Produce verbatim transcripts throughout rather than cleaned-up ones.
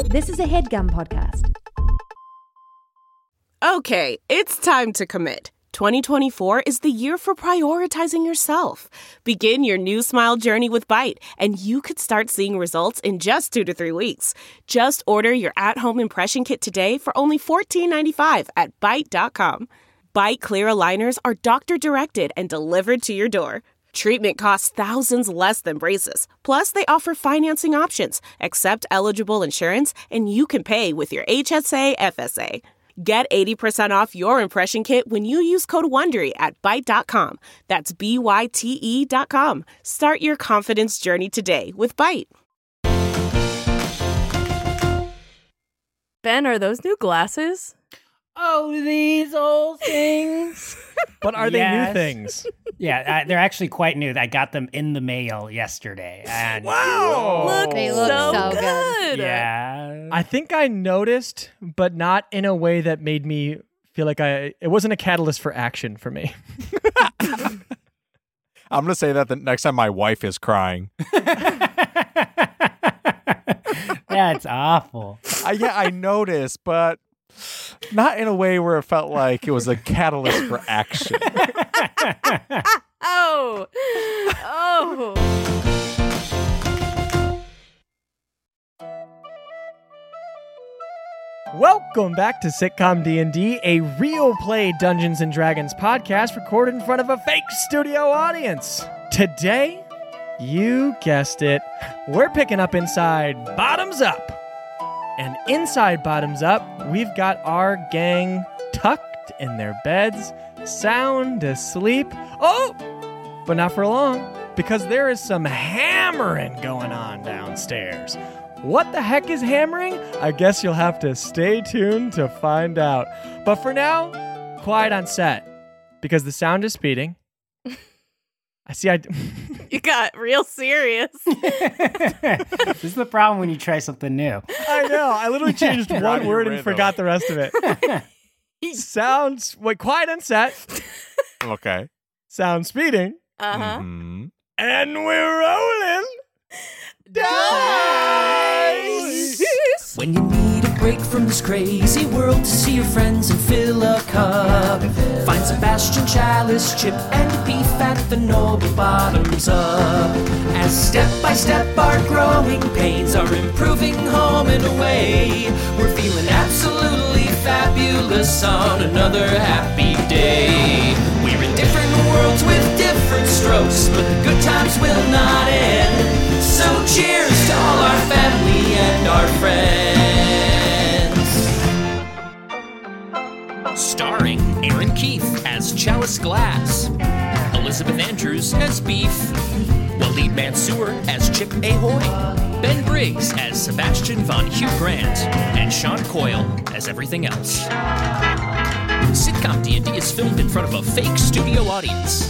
This is a HeadGum podcast. Okay, it's time to commit. twenty twenty-four is the year for prioritizing yourself. Begin your new smile journey with Byte, and you could start seeing results in just two to three weeks. Just order your at-home impression kit today for only fourteen ninety-five at byte dot com. Byte Clear aligners are doctor-directed and delivered to your door. Treatment costs thousands less than braces. Plus, they offer financing options, accept eligible insurance, and you can pay with your H S A F S A. Get eighty percent off your impression kit when you use code WONDERY at byte dot com. That's B Y T E dot com. Start your confidence journey today with Byte. Ben, are those new glasses? Oh, these old things. But are Yes. they new things? Yeah, uh, they're actually quite new. I got them in the mail yesterday. And Wow. Look, They look so, so good. good. Yeah. I think I noticed, but not in a way that made me feel like I. It wasn't a catalyst for action for me. I'm going to say that the next time my wife is crying. That's awful. I, yeah, I noticed, but not in a way where it felt like it was a catalyst for action. Oh. Oh. Welcome back to Sitcom D and D, a real play Dungeons and Dragons podcast recorded in front of a fake studio audience. Today, you guessed it, we're picking up inside Bottoms Up. And inside Bottoms Up, we've got our gang tucked in their beds, sound asleep. Oh, but not for long, because there is some hammering going on downstairs. What the heck is hammering? I guess you'll have to stay tuned to find out. But for now, quiet on set, because the sound is speeding. I see I... You got real serious. This is the problem when you try something new. I know. I literally changed You're one on your word and rhythm. forgot the rest of it. Sounds... Wait, quiet on set. Okay. Sound speeding. Uh-huh. Mhm. And we're rolling. Dice! When you need a break from this crazy world to see your friends and fill a cup, find Sebastian, Chalice, Chip, and Beef at the Noble Bottoms Up. As step by step our growing pains are improving home and away, we're feeling absolutely fabulous on another happy day. We're in different worlds with different strokes, but the good times will not end. So cheers to all our family and our friends. Starring Aaron Keith as Chalice Glass, Elizabeth Andrews as Beef, Waleed Mansour as Chip Ahoy, Ben Briggs as Sebastian von Hugh Grant, and Sean Coyle as everything else. Sitcom D and D is filmed in front of a fake studio audience.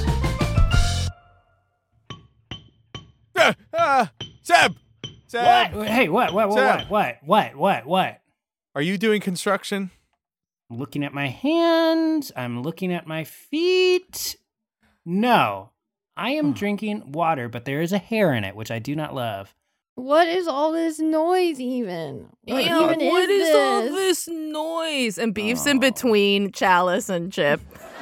Ah, ah, Seb! Seb! What? Hey, what? What? What? Seb. What? What? What? What? What? Are you doing construction? I'm looking at my hands. I'm looking at my feet. No. I am drinking water, but there is a hair in it, which I do not love. What is all this noise even? What Yeah, even what is, is all this? this noise? And Beef's in between Chalice and Chip.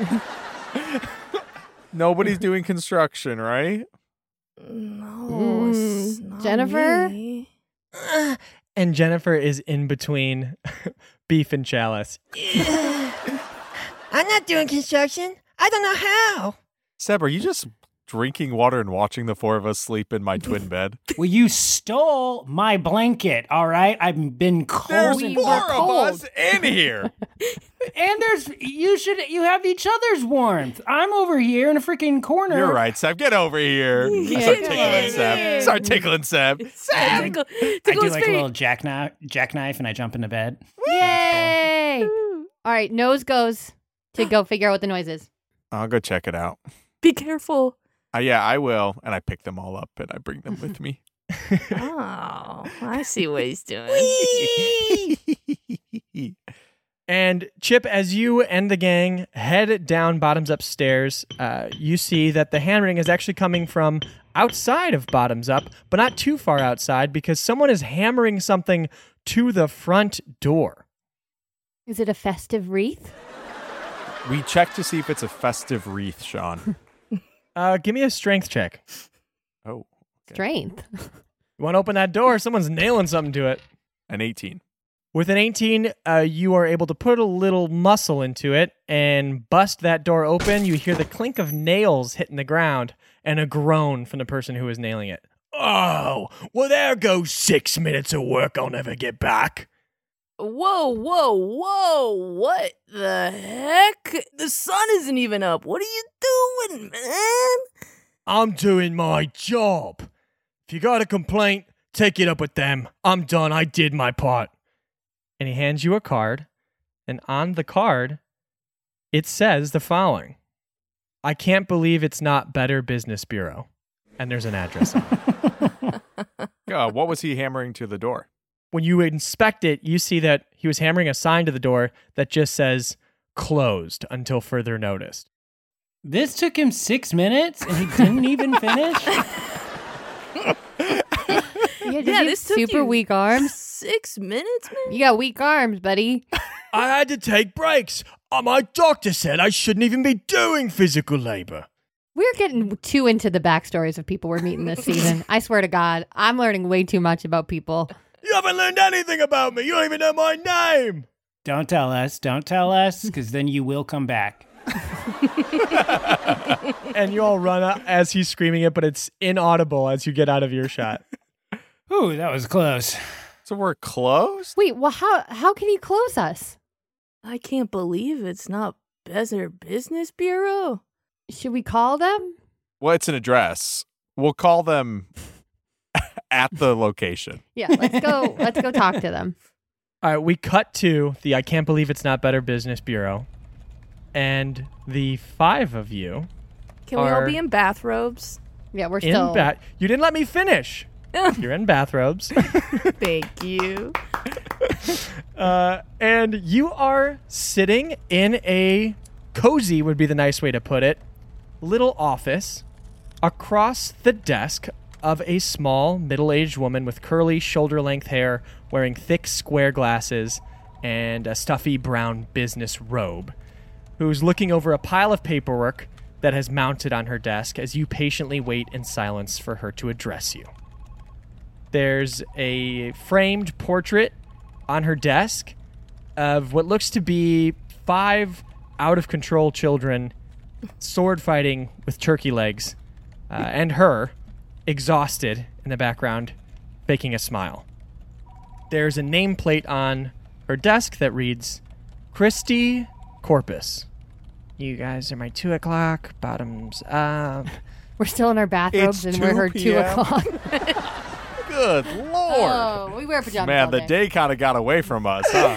Nobody's doing construction, right? No, it's Mm, not Jennifer? me. And Jennifer is in between Beef and Chalice. I'm not doing construction. I don't know how. Seb, are you just drinking water and watching the four of us sleep in my twin bed? Well, you stole my blanket, all right? I've been cold. There's and four of cold. us in here. And there's you should you have each other's warmth. I'm over here in a freaking corner. You're right, Seb. Get over here. I start tickling Seb. Start tickling Seb. I, Tickle, I tickle do his like feet. a little jackknife, jackknife, and I jump into bed. Yay! All right, nose goes to go figure out what the noise is. I'll go check it out. Be careful. Uh, yeah, I will. And I pick them all up and I bring them with me. Oh, I see what he's doing. And Chip, as you and the gang head down Bottoms upstairs, uh, you see that the hand ring is actually coming from outside of Bottoms Up, but not too far outside because someone is hammering something to the front door. Is it a festive wreath? We check to see if it's a festive wreath, Sean. Uh, give me a strength check. Oh. Okay. Strength. You want to open that door? Someone's nailing something to it. An eighteen. With an eighteen, uh, you are able to put a little muscle into it and bust that door open. You hear the clink of nails hitting the ground and a groan from the person who is nailing it. Oh, well, there goes six minutes of work I'll never get back. Whoa, whoa, whoa. What the heck? The sun isn't even up. What are you doing, man? I'm doing my job. If you got a complaint, take it up with them. I'm done. I did my part. And he hands you a card, and on the card, it says the following. I can't believe it's not Better Business Bureau. And there's an address on it. Uh, what was he hammering to the door? When you inspect it, you see that he was hammering a sign to the door that just says, closed until further notice. This took him six minutes and he didn't even finish? Yeah, Yeah, you this took super you weak arms. Six minutes, man? You got weak arms, buddy. I had to take breaks. Uh, my doctor said I shouldn't even be doing physical labor. We're getting too into the backstories of people we're meeting this season. I swear to God, I'm learning way too much about people. You haven't learned anything about me. You don't even know my name. Don't tell us. Don't tell us, because then you will come back. And you all run out as he's screaming it, but it's inaudible as you get out of earshot. Ooh, that was close. So we're closed? Wait, well, how how can he close us? I can't believe it's not Better Business Bureau. Should we call them? Well, it's an address. We'll call them at the location. Yeah, let's go. Let's go talk to them. All right, we cut to the I can't believe it's not Better Business Bureau. And the five of you Can we all are be in bathrobes? Yeah, we're in still. bat. You didn't let me finish. You're in bathrobes. Thank you. Uh, and you are sitting in a cozy, would be the nice way to put it, little office across the desk of a small middle-aged woman with curly shoulder-length hair, wearing thick square glasses and a stuffy brown business robe, who's looking over a pile of paperwork that has mounted on her desk as you patiently wait in silence for her to address you. There's a framed portrait on her desk of what looks to be five out-of-control children sword fighting with turkey legs, uh, and her, exhausted in the background, faking a smile. There's a nameplate on her desk that reads, Christy Corpus. You guys are my two o'clock, bottoms up. We're still in our bathrobes It's and we're two her two p.m. o'clock. Good Lord. Oh, we wear pajamas Man, all the day. day kind of got away from us, huh?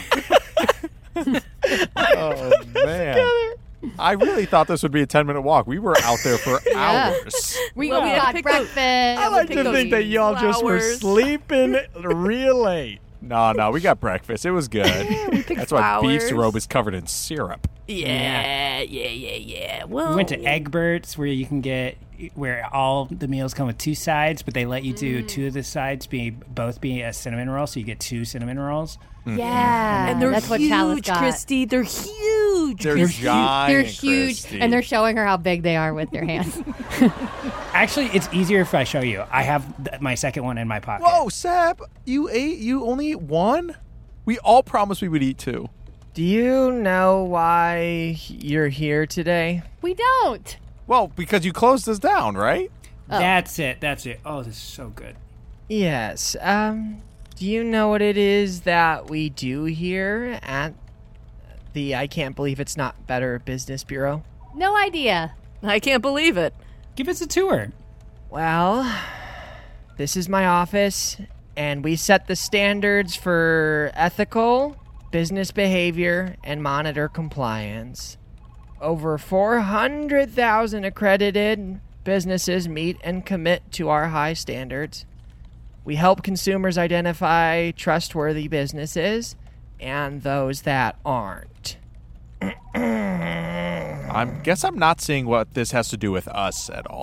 Oh, man. I really thought this would be a ten-minute walk. We were out there for Yeah. hours. We, Well, we we had to got pick breakfast. those- I like pick to those think that y'all just were flowers. sleeping real late. No, no, we got breakfast. It was good. we picked That's why Beef's flowers. robe is covered in syrup. Yeah, yeah, yeah, yeah. Well, We went to Egbert's where you can get where all the meals come with two sides, but they let you do two of the sides be both be a cinnamon roll, so you get two cinnamon rolls. Yeah, and they're that's what Chalice huge, got. Christy. They're huge. They're Christy. giant, They're huge, Christy. and they're showing her how big they are with their hands. Actually, it's easier if I show you. I have th- my second one in my pocket. Whoa, Seb, you ate, you only ate one? We all promised we would eat two. Do you know why you're here today? We don't. Well, because you closed us down, right? Oh. That's it. That's it. Oh, this is so good. Yes. Um, do you know what it is that we do here at the I Can't Believe It's Not Better Business Bureau? No idea. I can't believe it. Give us a tour. Well, this is my office, and we set the standards for ethical business behavior and monitor compliance. Over four hundred thousand accredited businesses meet and commit to our high standards. We help consumers identify trustworthy businesses and those that aren't. I guess I'm not seeing what this has to do with us at all.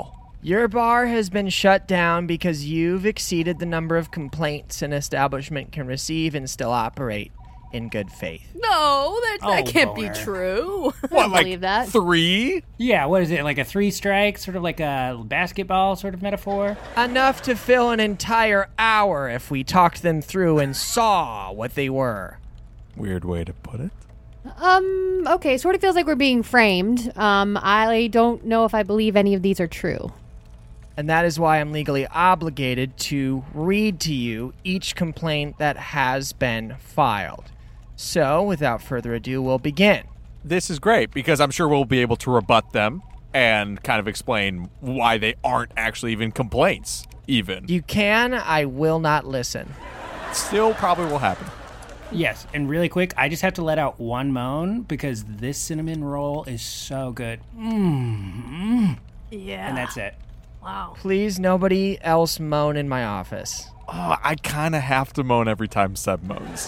Your bar has been shut down because you've exceeded the number of complaints an establishment can receive and still operate in good faith. No, that, that Oh, can't Lord. be true. What, like believe that. three? Yeah, what is it? Like a three strike, sort of like a basketball sort of metaphor? Enough to fill an entire hour if we talked them through and saw what they were. Weird way to put it. Um, okay, sort of feels like we're being framed. Um, I don't know if I believe any of these are true. And that is why I'm legally obligated to read to you each complaint that has been filed. So, without further ado, we'll begin. This is great because I'm sure we'll be able to rebut them and kind of explain why they aren't actually even complaints, even. You can, I will not listen. Still probably will happen. Yes, and really quick, I just have to let out one moan because this cinnamon roll is so good. Mmm. Yeah. And that's it. Wow. Please, nobody else moan in my office. Oh, I kind of have to moan every time Seb moans.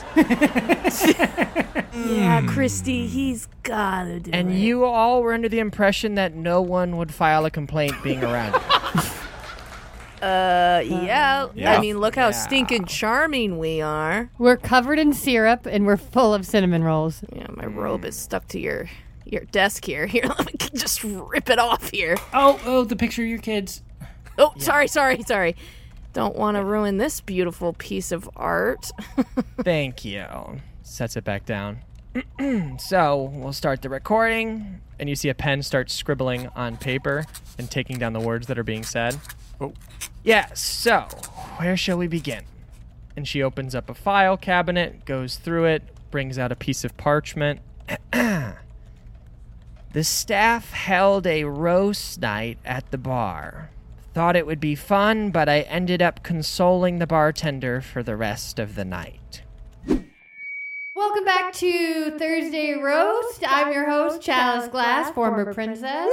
Yeah, Christy, he's gotta do And it. you all were under the impression that no one would file a complaint being around you. Uh, yeah. Yeah. I mean, look how Yeah. stinking charming we are. We're covered in syrup and we're full of cinnamon rolls. Yeah, my robe is stuck to your your desk here. Here, let me just rip it off here. Oh, oh, the picture of your kids. Oh, sorry, sorry, sorry. Don't want to ruin this beautiful piece of art. Thank you. Sets it back down. So, we'll start the recording, and you see a pen start scribbling on paper and taking down the words that are being said. Oh. Yes, so, where shall we begin? And she opens up a file cabinet, goes through it, brings out a piece of parchment. The staff held a roast night at the bar. Thought it would be fun, but I ended up consoling the bartender for the rest of the night. Welcome back to Thursday Roast. I'm your host, Chalice Glass, former princess,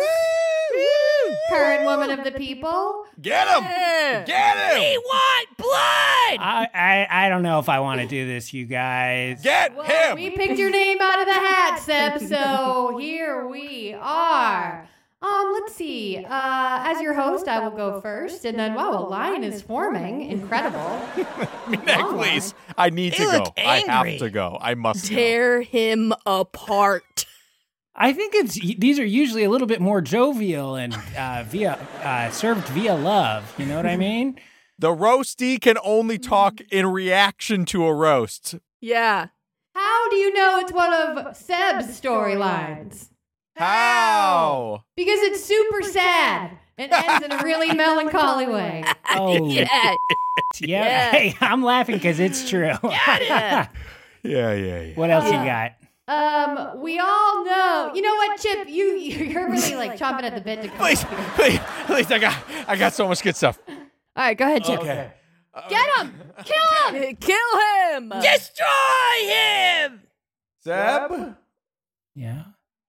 current woman of the people. Get him! Yeah. Get him! We want blood! I, I, I don't know if I want to do this, you guys. Get him! We picked your name out of the hat, Seb, so here we are. Um, let's see. Uh, as your host, I will go first, and then, wow, a line is forming. Incredible. Hey, please. I need to You go. look I have angry. to go. I must go. Tear him apart. I think it's these are usually a little bit more jovial and uh, via uh, served via love. You know what I mean? The roasty can only talk in reaction to a roast. Yeah. How do you know it's one of Seb's storylines? How? Because it's super sad and ends in a really melancholy way. Oh, Yeah. yeah. Yeah. Hey, I'm laughing because it's true. Yeah. Yeah, yeah, yeah. What else Yeah. you got? Um, we all know. You know what, Chip? You you're really like chomping at the bit to come. Please, up here. please, please. I got, I got so much good stuff. All right, go ahead, Chip. Okay. Get him! Kill him! Kill him! Destroy him! Zeb? Yeah.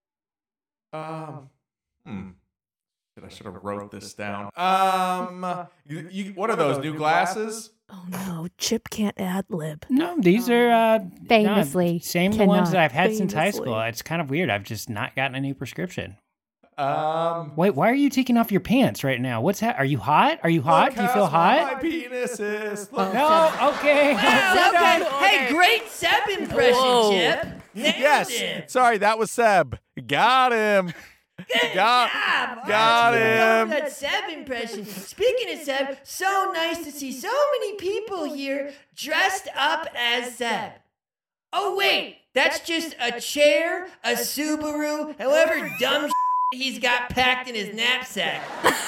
Um, hmm. I should have wrote this down. Um, you, you, what are those, new glasses? Oh no, Chip can't ad lib. No, these are uh, Famously no, same cannot. ones that I've had since high Famously. school. It's kind of weird. I've just not gotten a new prescription. Um, Wait, why are you taking off your pants right now? What's that? Are you hot? Are you hot? Do you feel My hot? penis is. Look. No. Okay. Okay. okay. Hey, great Seb impression, Whoa. Chip. Nailed Yes. it. Sorry, that was Seb. Got him. Good Got- job. got I him. love that Seb impression. Speaking of Seb, so nice to see so many people here dressed up as Seb. Oh wait, that's just a chair, a Subaru, however dumb he's got packed in his knapsack.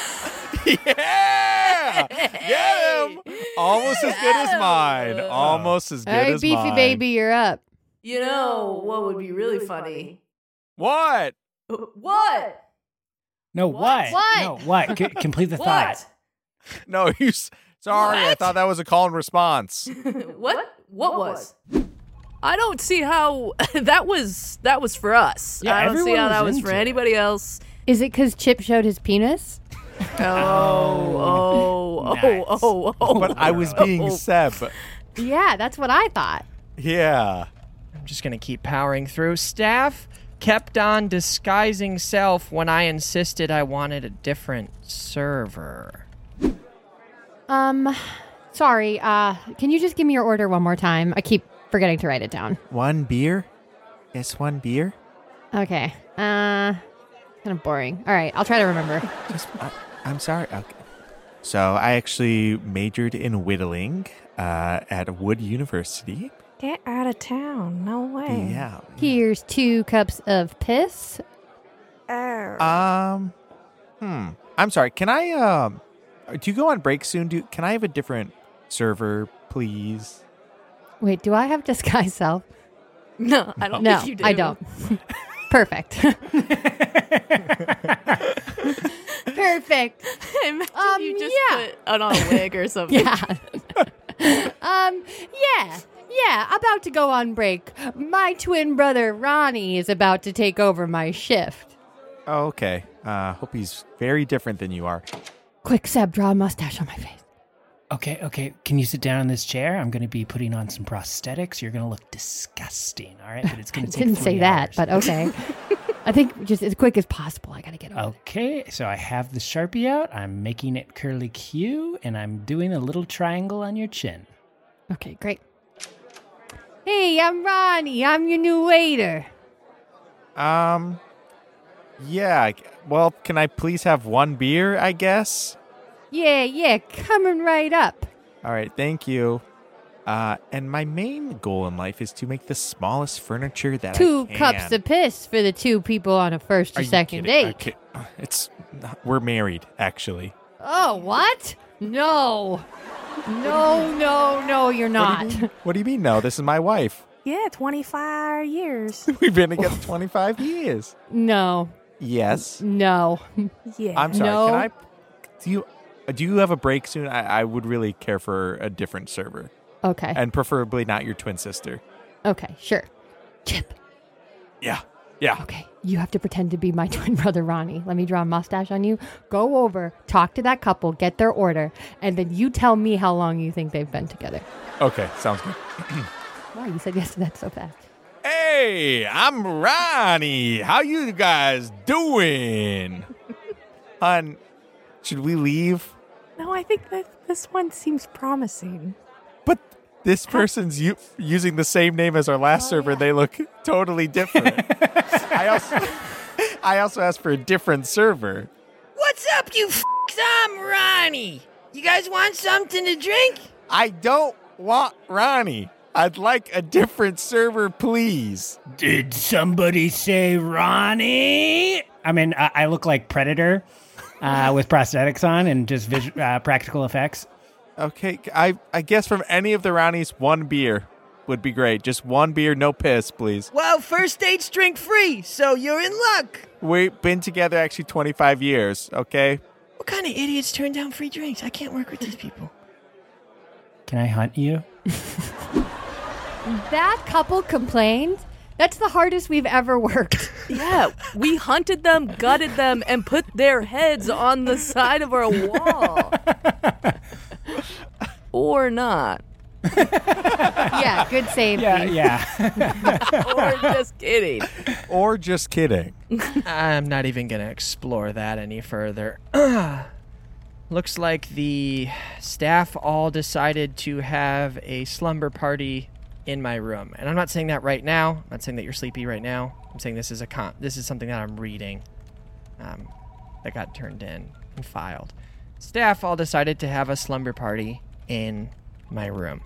Yeah. Get him. Almost as good as mine. Almost as good All right, as beefy mine. baby, you're up. You know what would be really funny? What? What? No, what? What? No, what? C- complete the thought. No, you. s- Sorry, I What? thought that was a call and response. What? What was? I don't see how that was. That was for us. Yeah, I don't see everyone how that was was for into it. anybody else. Is it because Chip showed his penis? Oh, oh, oh, Nice. oh, oh. But I was being Seb. Yeah, that's what I thought. Yeah. I'm just going to keep powering through. Staff kept on disguising self when I insisted I wanted a different server. Um, sorry, uh, can you just give me your order one more time? I keep forgetting to write it down. One beer? Yes, one beer. Okay, uh, kind of boring. All right, I'll try to remember. Just, uh, I'm sorry. Okay. So I actually majored in whittling uh, at Wood University. Get out of town. No way. Yeah. Here's two cups of piss. Oh. Um, hmm. I'm sorry. Can I, um, do you go on break soon? Do Can I have a different server, please? Wait, do I have disguise self? No, I don't no, think you do. I don't. Perfect. Perfect. Imagine Um, you just yeah. put on a wig or something. Yeah. um, yeah. Yeah, about to go on break. My twin brother Ronnie is about to take over my shift. Oh, okay. Uh, hope he's very different than you are. Quick, Seb, draw a mustache on my face. Okay, okay. Can you sit down in this chair? I'm going to be putting on some prosthetics. You're going to look disgusting, all right? But it's going I to take didn't say three that, hours. but okay. I think just as quick as possible. I got to get over it. Okay, so I have the Sharpie out. I'm making it curly Q, and I'm doing a little triangle on your chin. Okay, great. Hey, I'm Ronnie. I'm your new waiter. Um, yeah. I- Well, can I please have one beer, I guess? Yeah, yeah, coming right up. All right, thank you. Uh, and my main goal in life is to make the smallest furniture that Two I can. cups of piss for the two people on a first or Are you second kidding? date. Okay. It's we're married, actually. Oh, what? No. No, no, no, you're not. What do you mean? No, this is my wife. Yeah, twenty-five years. We've been together twenty-five years. No, Yes. no. Yeah. I'm sorry. No. Can I? Do you do you have a break soon? I, I would really care for a different server, Okay. and preferably not your twin sister. Okay, sure. Chip. Yeah. Yeah. Okay, you have to pretend to be my twin brother Ronnie. Let me draw a mustache on you. Go over, talk to that couple, get their order, and then you tell me how long you think they've been together. Okay. Sounds good. Wow, you said yes to that so fast. Hey, I'm Ronnie. How you guys doing? Hun, should we leave? No, I think that this one seems promising. But this person's u- using the same name as our last server. They look totally different. I also, I also asked for a different server. What's up, you f***s? I'm Ronnie. You guys want something to drink? I don't want Ronnie. I'd like a different server, please. Did somebody say Ronnie? I mean, I, I look like Predator uh, with prosthetics on and just vis- uh, practical effects. Okay, I I guess from any of the Ronnies, one beer would be great. Just one beer, no piss, please. Well, first date's drink free, so you're in luck. We've been together actually twenty-five years, okay? What kind of idiots turn down free drinks? I can't work with these people. Can I hunt you? That couple complained. That's the hardest we've ever worked. Yeah, we hunted them, gutted them, and put their heads on the side of our wall. Or not. Yeah, good save. Yeah, Pete. yeah. Or just kidding. Or just kidding. I'm not even going to explore that any further. Looks like the staff all decided to have a slumber party in my room. And I'm not saying that right now. I'm not saying that you're sleepy right now. I'm saying this is a con- this is something that I'm reading um, that got turned in and filed. Staff all decided to have a slumber party in my room.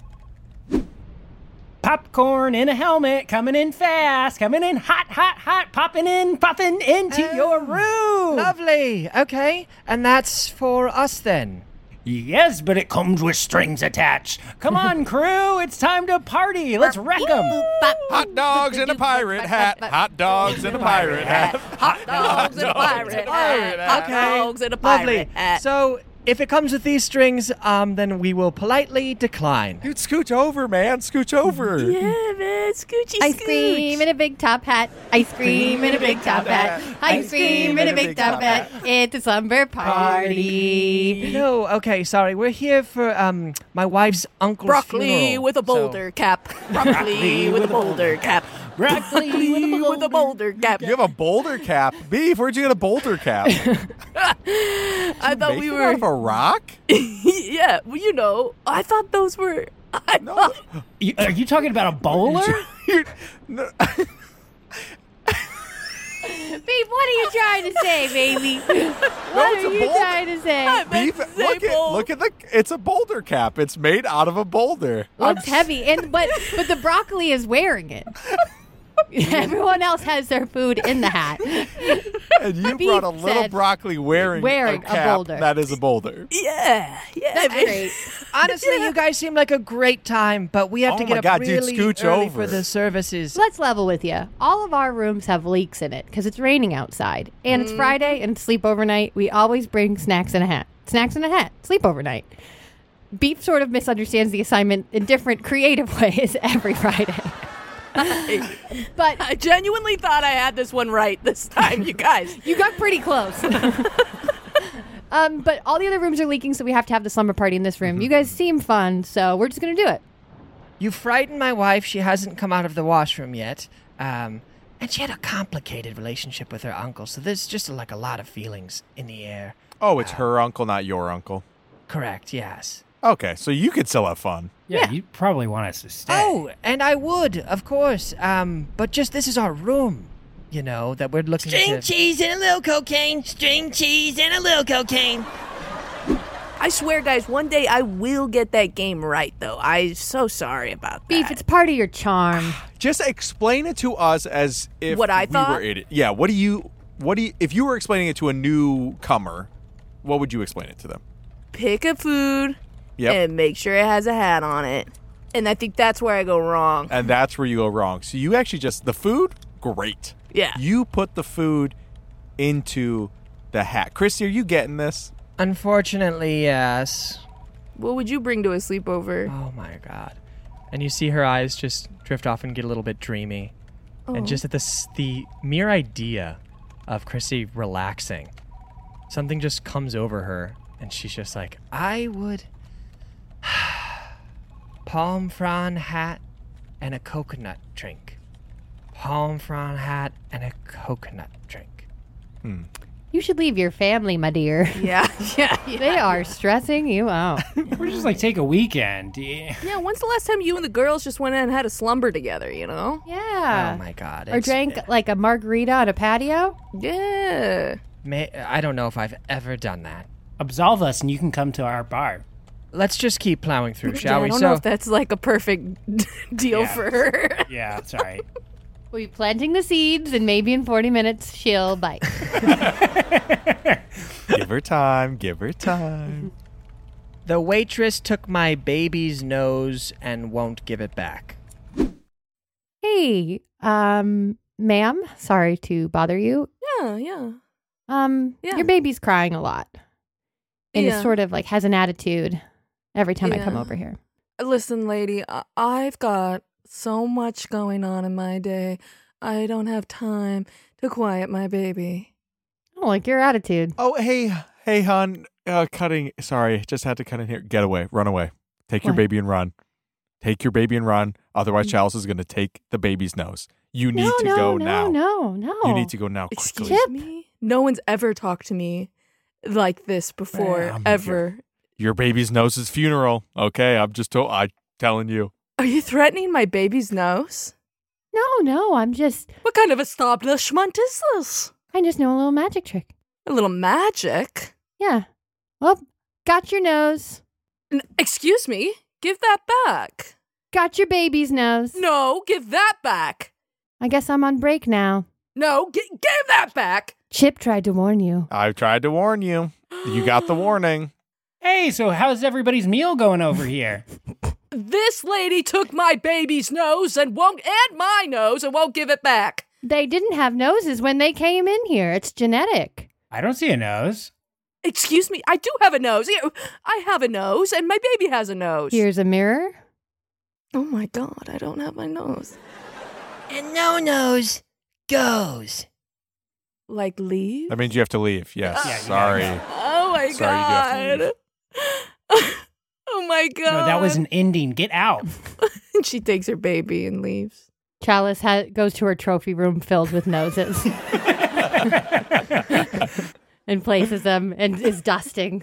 Popcorn in a helmet, coming in fast, coming in hot, hot, hot, popping in, popping into your room. Lovely. Okay. And that's for us then. Yes, but it comes with strings attached. Come on, crew, it's time to party. Let's wreck them. Hot dogs in a pirate hat. Hot dogs in a pirate hat. Hot dogs and a pirate hat. Hot dogs and a Lovely. pirate hat. So if it comes with these strings, um, then we will politely decline. Dude, scooch over, man. Scooch over. Yeah, man. Scoochy Ice scooch. cream in a big top hat. Ice cream in a big top hat. Ice cream in a big top hat. It's a slumber party. No, okay, sorry. We're here for um my wife's uncle's Broccoli funeral. with a So- boulder cap. Broccoli with a boulder cap. Broccoli with a boulder, with a boulder cap. You have a boulder cap. Beef, where'd you get a boulder cap? I thought Make we it were. out of a rock? Yeah, well, you know, I thought those were. I No. thought, You- Are you talking about a bowler? You're- no. Beef, what are you trying to say, baby? What it's are a you boulder. trying to say? Beef, look at, look at the, it's a boulder cap. It's made out of a boulder. Looks heavy, and but but the broccoli is wearing it. Everyone else has their food in the hat. And you Beef brought a little said broccoli wearing, wearing a a cap boulder. that is a boulder. yeah, yeah. That's great. Honestly, you guys seem like a great time, but we have Oh to my get up God, dude, really scooch early over. for the services. Let's level with you. All of our rooms have leaks in it because it's raining outside, and it's Friday and sleep overnight. We always bring snacks in a hat. Snacks in a hat. Sleep overnight. Beef sort of misunderstands the assignment in different creative ways every Friday. But I genuinely thought I had this one right this time, you guys. you got pretty close. um, but all the other rooms are leaking, so we have to have the slumber party in this room. You guys seem fun, so we're just gonna do it. You frightened my wife. She hasn't come out of the washroom yet. Um, and she had a complicated relationship with her uncle, so there's just like a lot of feelings in the air. Oh, it's her uncle, not your uncle. Correct, yes. Okay, so you could still have fun. Yeah, you probably want us to stay. Oh, and I would, of course. Um, but just this is our room, you know, that we're looking String to. cheese and a little cocaine. String cheese and a little cocaine. I swear, guys, one day I will get that game right, though. I'm so sorry about that. Beef, it's part of your charm. Just explain it to us as if What I we thought? were in it. Yeah, what do you what do you if you were explaining it to a newcomer, what would you explain it to them? Pick a food Yep. and make sure it has a hat on it. And I think that's where I go wrong. And that's where you go wrong. So you actually just the food, great. Yeah. You put the food into the hat. Christy, are you getting this? Unfortunately, yes. What would you bring to a sleepover? Oh my god. And you see her eyes just drift off and get a little bit dreamy. Oh. And just at the s- the mere idea of Chrissy relaxing, something just comes over her, and she's just like, I would palm frond hat and a coconut drink. Palm frond hat and a coconut drink. Hmm. You should leave your family, my dear. Yeah, yeah, yeah. They are stressing you out. We're just like take a weekend. Yeah. Yeah, when's the last time you and the girls just went and had a slumber together, you know? Yeah. Oh my god. Or it's- drank like a margarita on a patio. Yeah. May, I don't know if I've ever done that. Absolve us and you can come to our bar. Let's just keep plowing through, Yeah, shall I we? don't So know if that's like a perfect deal Yeah. for her. Yeah, it's all right. We'll be planting the seeds, and maybe in forty minutes she'll bite. Give her time, give her time. the waitress took my baby's nose and won't give it back. Hey, um, ma'am, sorry to bother you. Yeah, yeah. Um, Yeah. your baby's crying a lot, and Yeah. it sort of like has an attitude every time I come Yeah. over here. Listen, lady, I- I've got so much going on in my day. I don't have time to quiet my baby. I don't like your attitude. Oh, hey, hey, hon. Uh, cutting. Sorry, just had to cut in here. Get away. Run away. Take your What? baby and run. Take your baby and run. Otherwise, Chalice is going to take the baby's nose. You need no, to no, go no, now. no, no. You need to go now. Excuse Quickly. me? No one's ever talked to me like this before, Ma'am, ever. Your baby's nose's funeral. Okay, I'm just to- I'm telling you. Are you threatening my baby's nose? No, no, I'm just, What kind of establishment is this? I just know a little magic trick. A little magic? Yeah. Well, got your nose. N- excuse me? Give that back. Got your baby's nose. No, give that back. I guess I'm on break now. No, gi- give that back. Chip tried to warn you. I've tried to warn you. You got the warning. Hey, so how's everybody's meal going over here? This lady took my baby's nose and won't, and my nose, and won't give it back. They didn't have noses when they came in here. It's genetic. I don't see a nose. Excuse me, I do have a nose. Yeah, I have a nose, and my baby has a nose. Here's a mirror. Oh my god, I don't have my nose. And no nose goes. Like leave? That means you have to leave. Yes. Yeah, you Sorry. gotta Oh my Sorry, you do have to god. Oh my god. No, that was an ending. Get out. She takes her baby and leaves. Chalice ha- goes to her trophy room filled with noses and places them and is dusting.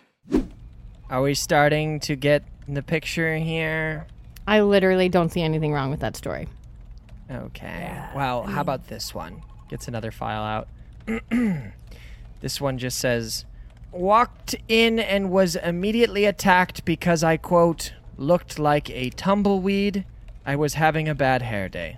Are we starting to get the picture here? I literally don't see anything wrong with that story. Okay. Well, how about this one? Gets another file out. This one just says, walked in and was immediately attacked because I, quote, looked like a tumbleweed. I was having a bad hair day.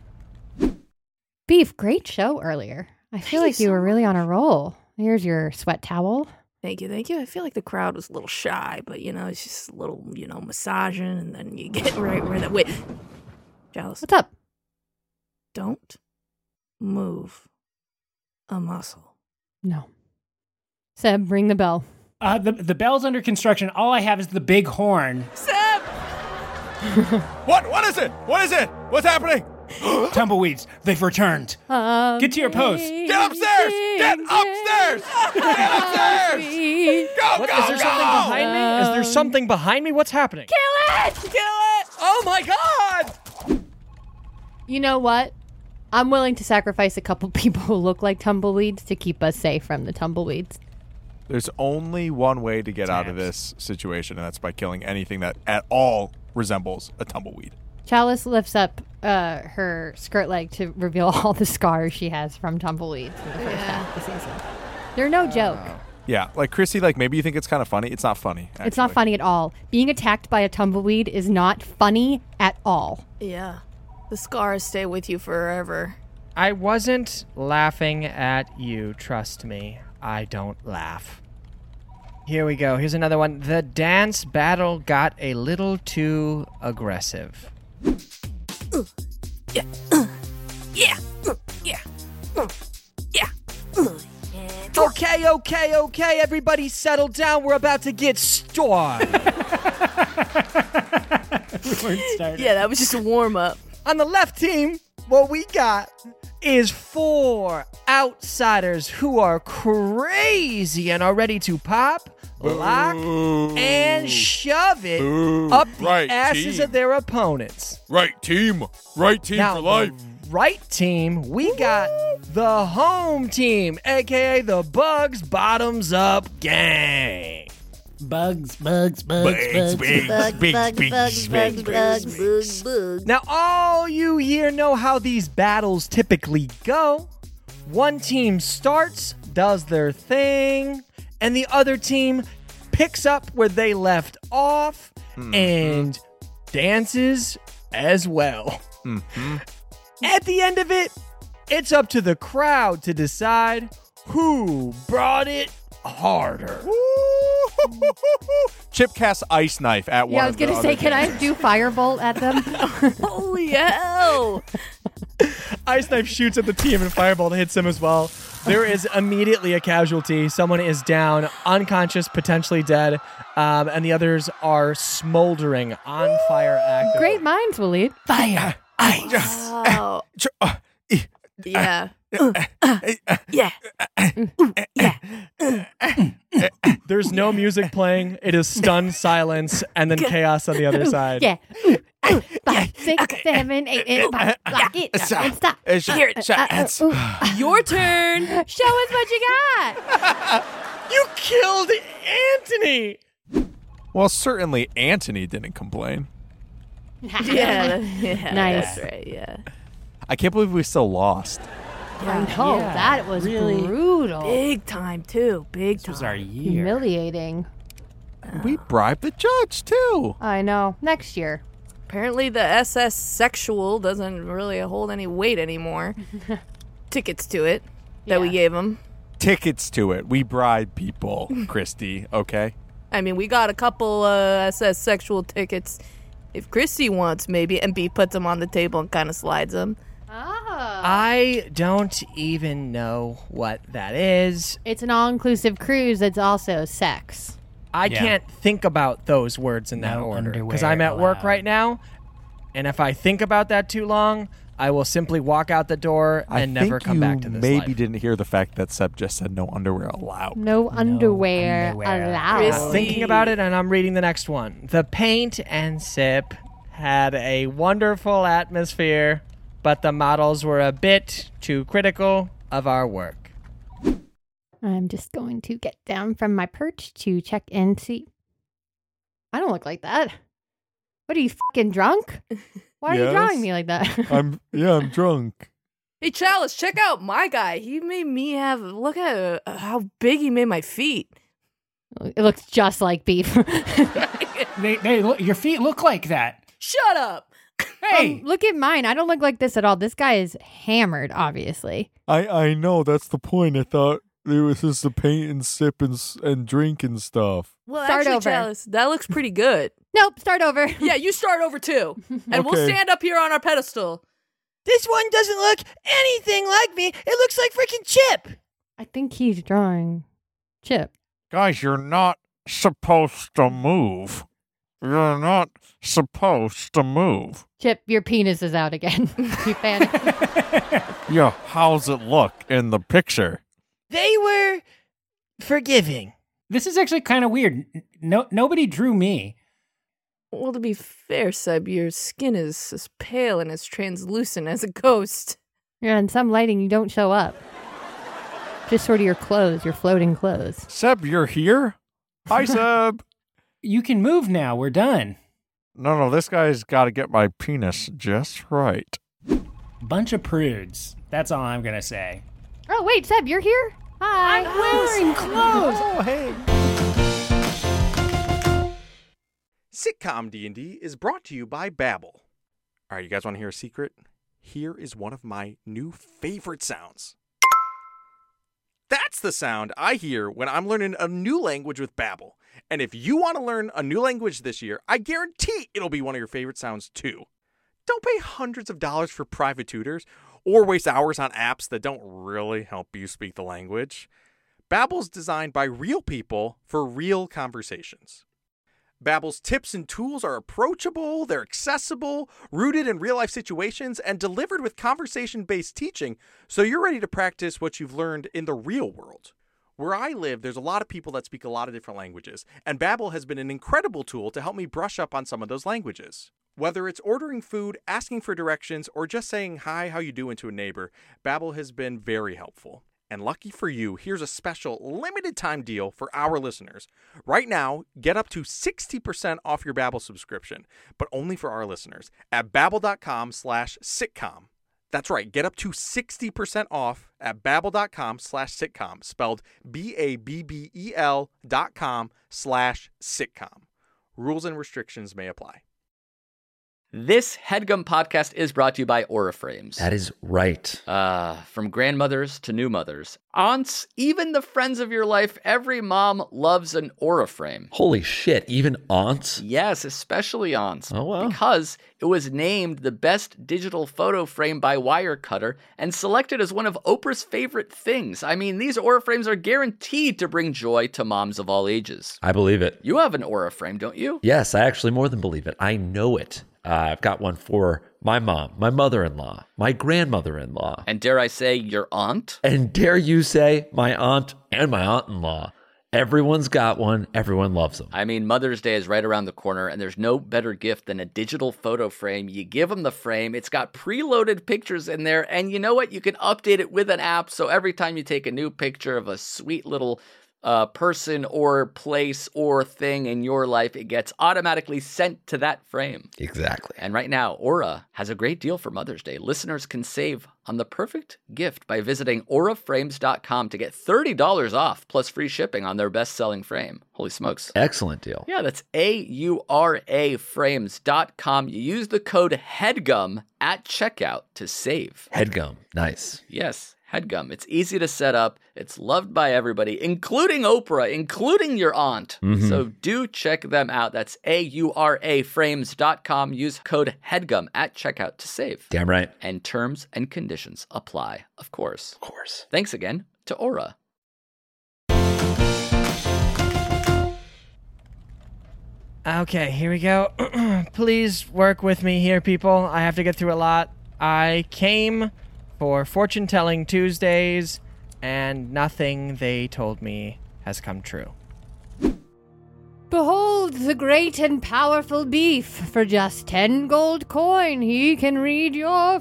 Beef, great show earlier. I feel Thank like you you so were really on a roll. Here's your sweat towel. Thank you, thank you. I feel like the crowd was a little shy, but you know, it's just a little, you know, massaging, and then you get right where that. Wait, Chalice, What's up? don't move a muscle. No. Seb, ring the bell. Uh, the the bell's under construction. All I have is the big horn. Seb! What? What is it? What is it? What's happening? Tumbleweeds, they've returned. Um, Get to your post. Get upstairs! Get upstairs! Get upstairs! Go, What, go, is there go! something behind me? Is there something behind me? What's happening? Kill it! Kill it! Oh my god! You know what? I'm willing to sacrifice a couple people who look like tumbleweeds to keep us safe from the tumbleweeds. There's only one way to get out of this situation, and that's by killing anything that at all resembles a tumbleweed. Chalice lifts up uh, her skirt leg to reveal all the scars she has from tumbleweeds in the first half of the season. They're no joke. Yeah, like Chrissy, like maybe you think it's kind of funny. It's not funny. Actually. It's not funny at all. Being attacked by a tumbleweed is not funny at all. Yeah, the scars stay with you forever. I wasn't laughing at you, trust me. I don't laugh. Here we go. Here's another one. The dance battle got a little too aggressive. Uh, yeah, uh, yeah, uh, yeah, uh, yeah. Uh, Okay, okay, okay. Everybody settle down. We're about to get started. We weren't started. yeah, that was just a warm up. On the left team, what we got is four outsiders who are crazy and are ready to pop, lock, and shove it Boo. up the Right asses team. of their opponents. Right team. Right team Now, for life. the right team, we got the home team, aka the Bugs Bottoms Up Gang. Bugs, bugs, bugs, bugs, bugs. Now, all you here know how these battles typically go. One team starts, does their thing, and the other team picks up where they left off Mm-hmm. and dances as well. Mm-hmm. At the end of it, it's up to the crowd to decide who brought it harder. Chip casts ice knife at one. Yeah, I was of the going to say, other can I teams. do firebolt at them? Holy hell! Ice Knife shoots at the team and Fireball hits him as well. There is immediately a casualty. Someone is down, unconscious, potentially dead, um, and the others are smoldering, on fire actively. Great minds, Waleed. Fire, ice. Wow. Ch- uh, eh, Yeah. Uh, uh, yeah. Yeah. There's no music playing. It is stunned silence and then chaos on the other side. Yeah. Ooh, ah, five, six, seven, eight, eight, five. Lock it. Don't stop. eh, sh- Here, sh- Uh, uh, it's- ooh. Your turn. Show us what you got. You killed Anthony! Well, certainly Anthony didn't complain. Yeah. yeah Nice. That's right. Yeah. I can't believe we still lost. I know. Yeah, That was really. brutal. Big time too. Big This time. was our year. Humiliating. We bribed the judge too. I know. Next year. Apparently, the S S sexual doesn't really hold any weight anymore. Tickets to it that we Yeah. gave him. Tickets to it. We bribe people, Christy. Okay. I mean, we got a couple uh, S S sexual tickets. If Chrissy wants, maybe, and B puts them on the table and kind of slides them. Oh. I don't even know what that is. It's an all-inclusive cruise that's also sex. I Yeah. can't think about those words in that No order because underwear I'm at work allowed. right now, and if I think about that too long, I will simply walk out the door I and never think come you back to this maybe life. didn't hear the fact that Seb just said no underwear allowed. No underwear, underwear allowed. Chrissy. Thinking about it, and I'm reading the next one. The paint and sip had a wonderful atmosphere. but the models were a bit too critical of our work. I'm just going to get down from my perch to check and see. I don't look like that. What are you, fucking drunk? Why are Yes. you drawing me like that? I'm yeah, I'm drunk. Hey, Chalice, check out my guy. He made me have, look at uh, how big he made my feet. It looks just like beef. They, they look, your feet look like that. Shut up. Hey, Um, look at mine. I don't look like this at all. This guy is hammered, obviously. I I know that's the point. I thought it was just to paint and sip and s- and drink and stuff. Well, Start actually, over. Chalice, that looks pretty good. Nope, start over. Yeah, you start over too. And we'll Okay. stand up here on our pedestal. This one doesn't look anything like me. It looks like freaking Chip. I think he's drawing Chip. Guys, you're not supposed to move. You're not supposed to move. Chip, your penis is out again. You panic. Yeah, how's it look in the picture? They were forgiving. this is actually kind of weird. No, nobody drew me. Well, to be fair, Seb, your skin is as pale and as translucent as a ghost. Yeah, in some lighting, you don't show up. Just sort of your clothes, your floating clothes. Seb, you're here? Hi, Seb. You can move now. We're done. No, no, this guy's got to get my penis just right. Bunch of prudes. That's all I'm going to say. Oh, wait, Seb, you're here? Hi. I'm wearing clothes. Oh, hey. Sitcom D and D is brought to you by Babbel. All right, you guys want to hear a secret? Here is one of my new favorite sounds. That's the sound I hear when I'm learning a new language with Babbel. And if you want to learn a new language this year, I guarantee it'll be one of your favorite sounds too. Don't pay hundreds of dollars for private tutors or waste hours on apps that don't really help you speak the language. Babbel's designed by real people for real conversations. Babbel's tips and tools are approachable, they're accessible, rooted in real-life situations, and delivered with conversation-based teaching, so you're ready to practice what you've learned in the real world. Where I live, there's a lot of people that speak a lot of different languages, and Babbel has been an incredible tool to help me brush up on some of those languages. Whether it's ordering food, asking for directions, or just saying hi, how you doing to a neighbor, Babbel has been very helpful. And lucky for you, here's a special limited time deal for our listeners. Right now, get up to sixty percent off your Babbel subscription, but only for our listeners at babbel.com slash sitcom. That's right, get up to sixty percent off at babbel.com slash sitcom, spelled B A B B E L dot com slash sitcom. Rules and restrictions may apply. This HeadGum podcast is brought to you by Aura Frames. That is right. Uh, from grandmothers to new mothers, aunts, even the friends of your life, every mom loves an Aura Frame. Holy shit, even aunts? Yes, especially aunts. Oh, wow. Because it was named the best digital photo frame by Wirecutter and selected as one of Oprah's favorite things. I mean, these Aura Frames are guaranteed to bring joy to moms of all ages. I believe it. You have an Aura Frame, don't you? Yes, I actually more than believe it. I know it. Uh, I've got one for my mom, my mother-in-law, my grandmother-in-law. And dare I say, your aunt? And dare you say, my aunt and my aunt-in-law. Everyone's got one. Everyone loves them. I mean, Mother's Day is right around the corner, and there's no better gift than a digital photo frame. You give them the frame. It's got preloaded pictures in there, and you know what? You can update it with an app, so every time you take a new picture of a sweet little uh, person or place or thing in your life, it gets automatically sent to that frame. Exactly. And right now, Aura has a great deal for Mother's Day. Listeners can save on the perfect gift by visiting aura frames dot com to get thirty dollars off plus free shipping on their best-selling frame. Holy smokes. Excellent deal. Yeah, that's A U R A frames dot com. You use the code HEADGUM at checkout to save. HeadGum. Nice. Yes, HeadGum. It's easy to set up. It's loved by everybody, including Oprah, including your aunt. Mm-hmm. So do check them out. That's A U R A frames dot com. Use code HEADGUM at checkout to save. Damn right. And terms and conditions apply, of course. Of course. Thanks again to Aura. Okay, here we go. Please work with me here, people. I have to get through a lot. I came for Fortune Telling Behold the great and powerful Beef. For just ten gold coin, he can read your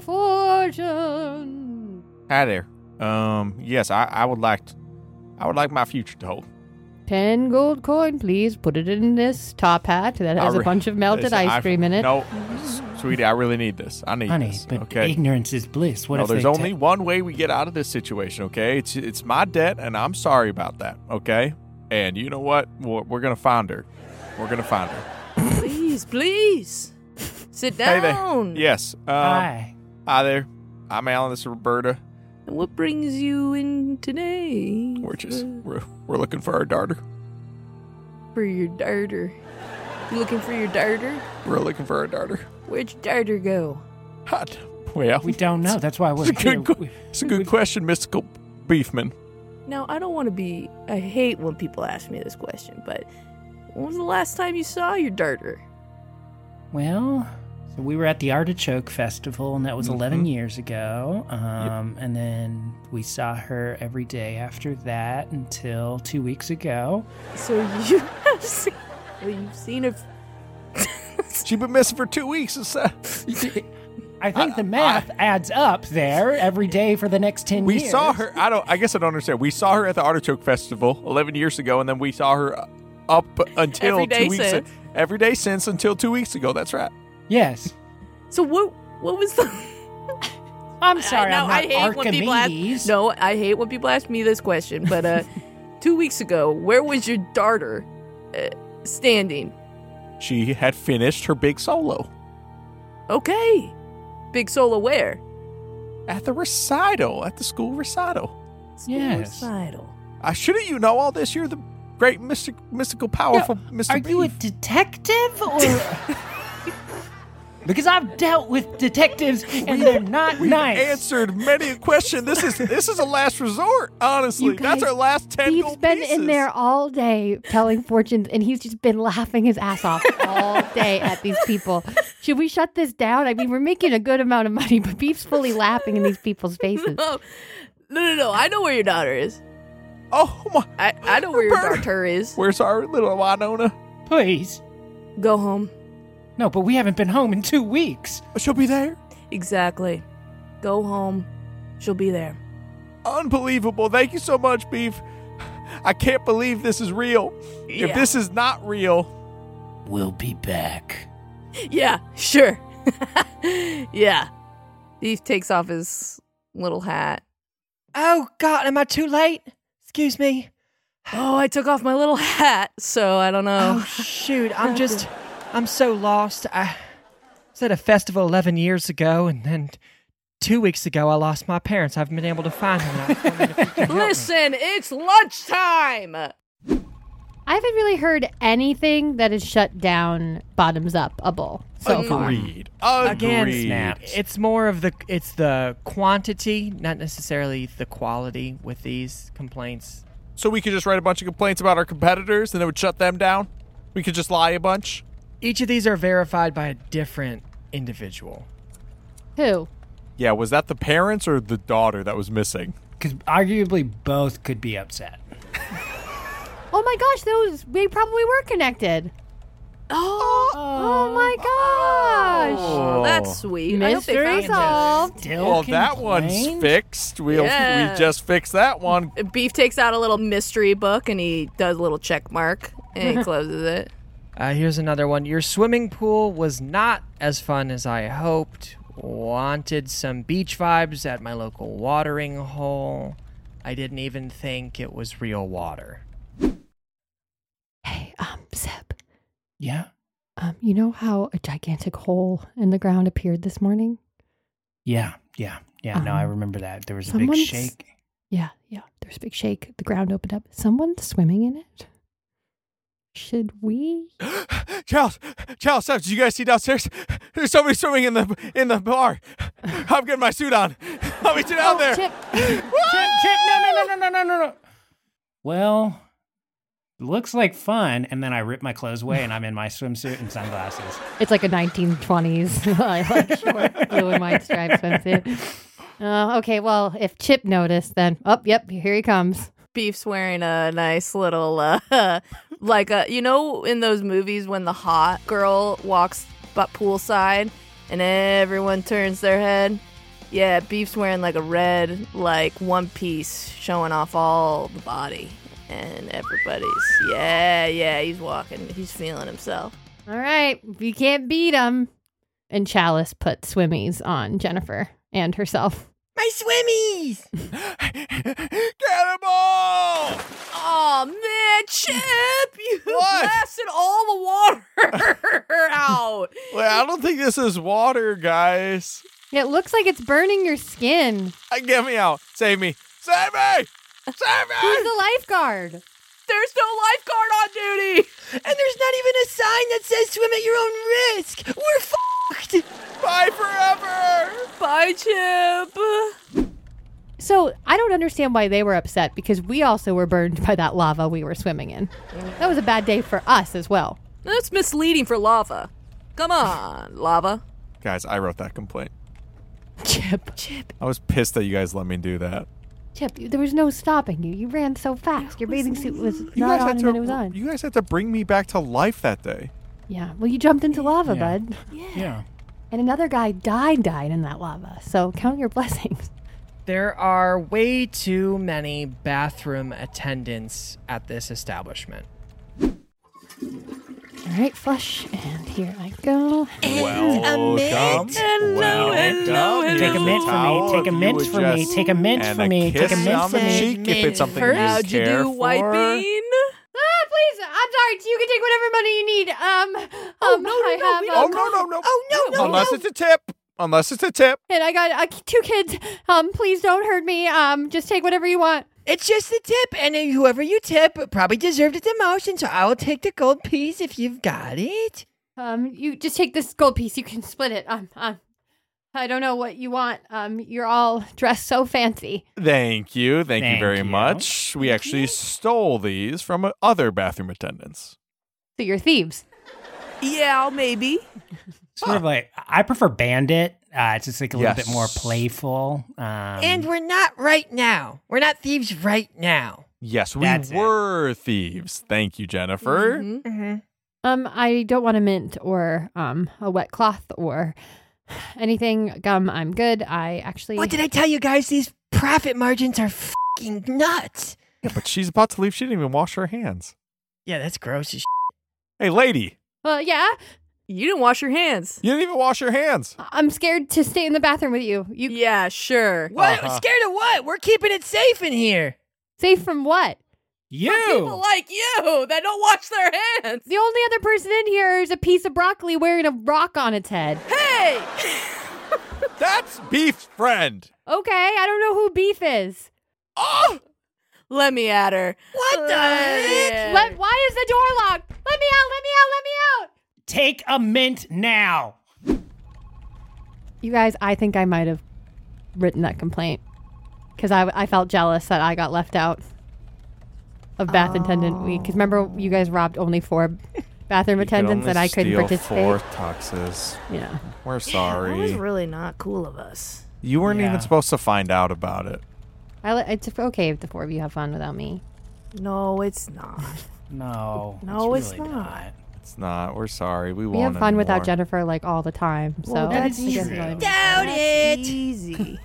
fortune. Hi there. Um, yes, I, I would like to, I would like my future told. Ten gold coin, please. Put it in this top hat that has I re- a bunch of melted listen, ice I- cream in it. No, s- sweetie, I really need this. I need Honey, this. but okay. ignorance is bliss. What no, if there's they only ta- one way we get out of this situation, okay? It's it's my debt, and I'm sorry about that, okay? And you know what? We're, we're gonna find her. We're gonna find her. Please, please. Sit Hey there. down. Yes. Um, Hi. Hi there. I'm Alan. This is Roberta. And what brings you in today? We're just we're we're looking for our daughter. For your darter. You looking for your darter? We're looking for our daughter. Where'd your darter go? Hot. Well, We don't know. That's why we're it's a here. good que- it's a good question, Mystical Beefman. Now, I don't want to be... I hate when people ask me this question, but when was the last time you saw your darter? Well, so we were at the Artichoke Festival, and that was Mhm. eleven years ago. Um, And then we saw her every day after that until two weeks ago. So you have seen... Well, you've seen her... She's been missing for two weeks. It's, uh, I think the math adds up there every day for the next ten we years. saw her. I don't. I guess I don't understand. We saw her at the Artichoke Festival eleven years ago, and then we saw her uh, up until Every day two weeks. since. Every day since until two weeks ago. That's right. Yes. So what What was the... I'm sorry, I, I'm no, I not hate when people ask... Archimedes. No, I hate when people ask me this question, but uh, two weeks ago, where was your darter uh, standing? She had finished her big solo Okay. Big solo where? at the recital, at the school recital. School Yes. recital. I shouldn't you know all this? You're the great mystic, mystical, powerful Mister Are you a Beef. detective or? Because I've dealt with detectives and they're not We've nice. answered many a question. This is this is a last resort. Honestly, You that's guys, our last ten Beef's gold been pieces. in there all day telling fortunes, and he's just been laughing his ass off all day at these people. Should we shut this down? I mean, we're making a good amount of money, but Beef's fully laughing in these people's faces. No, no, no, no. I know where your daughter is. Oh my! I, I know where your Roberta. daughter is. Where's our little Winona? Please. Go home. No, but we haven't been home in two weeks. She'll be there. Exactly. Go home. She'll be there. Unbelievable. Thank you so much, Beef. I can't believe this is real. If Yeah. this is not real, We'll be back. Yeah, sure. Yeah. Beef takes off his little hat. Oh, God, am I too late? Excuse me. Oh, I took off my little hat, so I don't know. Oh, shoot. I'm just, I'm so lost. I was at a festival eleven years ago, and then two weeks ago, I lost my parents. I haven't been able to find them. and I was wondering if you could help me. Listen, it's lunchtime. I haven't really heard anything that has shut down bottoms up a bull so far. agreed. Agreed. Again, Snaps. it's more of the it's the quantity, not necessarily the quality with these complaints. So we could just write a bunch of complaints about our competitors, and it would shut them down. We could just lie a bunch. Each of these are verified by a different individual. Who? Yeah, was that the parents or the daughter that was missing? Because arguably both could be upset. Oh my gosh, those we probably were connected. Oh, Oh my gosh. oh, that's sweet. I hope they Mystery found each other. solved. Still Well, that one's complained? fixed. We'll, Yeah. We just fixed that one. Beef takes out a little mystery book and he does a little check mark and he closes it. Uh, here's another one. Your swimming pool was not as fun as I hoped. Wanted some beach vibes at my local watering hole. I didn't even think it was real water. Hey, um, Seb, Yeah? um, you know how a gigantic hole in the ground appeared this morning? Yeah, yeah, yeah. no, I Um, remember that. There was a big someone's- shake. Yeah, yeah. There's a big shake. The ground opened up. Someone's swimming in it. Should we? Charles, Charles, Steph, did you guys see downstairs? There's somebody swimming in the in the bar. I'm getting my suit on. I'll meet you down there. Chip. Chip, Chip, no, no, no, no, no, no, no, no. Well, looks like fun. And then I rip my clothes away and I'm in my swimsuit and sunglasses. It's like a nineteen twenties, like short blue and white striped swimsuit. Uh, okay, well, if Chip noticed, then, oh, yep, here he comes. Beef's wearing a nice little, uh, like, a, you know, in those movies when the hot girl walks but poolside and everyone turns their head? Yeah, Beef's wearing like a red, like, one piece showing off all the body. And everybody's, yeah, yeah, he's walking. He's feeling himself. All right, you can't beat him. And Chalice put swimmies on Jennifer and herself. My swimmies! Cannibal! Oh, man, Chip! You What? blasted all the water out. Well, I don't think this is water, guys. It looks like it's burning your skin. Uh, Get me out. Save me. Save me! Save me! Who's the lifeguard? There's no lifeguard on duty. And there's not even a sign that says swim at your own risk. We're fucked. Bye forever! Bye, Chip. So I don't understand why they were upset, because we also were burned by that lava we were swimming in. That was a bad day for us as well. That's misleading for lava. Come on, lava. Guys, I wrote that complaint. Chip. Chip. I was pissed that you guys let me do that. Chip, there was no stopping you. You ran so fast. Your bathing suit was You not guys on had and to, then it was on. You guys had to bring me back to life that day. Yeah, well, you jumped into lava, Yeah. bud. Yeah. And another guy died, died in that lava. So count your blessings. There are way too many bathroom attendants at this establishment. All right, flush, and here I go. Welcome. Hello, hello, hello. Take a mint for me. Take a mint for me. Take a mint for me. Take a mint for me. Cheek if it's something First, you how'd you care do wiping? Ah, please, I'm sorry. You can take whatever money you need. Um, Oh, um, no, no, I no, have, we um, Oh, no, no, no. Oh, no, no, Unless no. it's a tip. Unless it's a tip. And I got uh, two kids. Um, please don't hurt me. Um, just take whatever you want. It's just a tip, and uh, whoever you tip probably deserved it the most, and so I will take the gold piece if you've got it. Um, you just take this gold piece. You can split it. Um, um, I don't know what you want. Um, you're all dressed so fancy. Thank you. Thank, Thank you very you. much. We actually stole these from uh, other bathroom attendants. So you're thieves. Yeah, maybe. Sort of like, I prefer Bandit. Uh, it's just like a little Yes. bit more playful. Um, And we're not right now. We're not thieves right now. Yes, we That's it. were thieves. Thank you, Jennifer. Mhm. Mm-hmm. Um, I don't want a mint or um a wet cloth or anything. Gum, I'm good. I actually. What did I tell you guys? These profit margins are fucking nuts. Yeah, but she's about to leave. She didn't even wash her hands. Yeah, that's gross as shit. Hey, lady, Well, yeah. You didn't wash your hands. you didn't even wash your hands. I'm scared to stay in the bathroom with you. You Yeah, sure. What? Uh-huh. Scared of what? We're keeping it safe in here. safe from what? you. People like you that don't wash their hands. The only other person in here is a piece of broccoli wearing a rock on its head. Hey! That's Beef's friend. Okay, I don't know who Beef is. Oh, Let me at her. What the Let me heck? at Let, her. why is the door locked? Let me out, let me out, let me out. Take a mint now. You guys, I think I might have written that complaint because I, I felt jealous that I got left out of bath attendant week. Because remember, you guys robbed only four bathroom attendants and I couldn't participate. Four tuxes. Yeah. We're That was sorry. really not cool of us. You weren't Yeah. even supposed to find out about it. I, li- it's okay if the four of you have fun without me. No, it's not. No. No, it's really not. It's not. We're sorry. We, We won't have fun without anymore. Jennifer like all the time. So Well, that's I guess easy. really- Doubt it. Easy.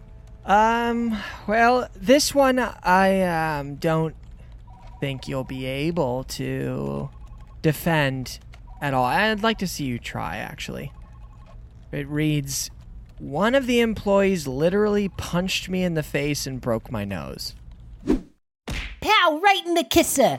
Um, well, this one I um don't think you'll be able to defend at all. I'd like to see you try, actually. It reads, one of the employees literally punched me in the face and broke my nose. Pow, right in the kisser.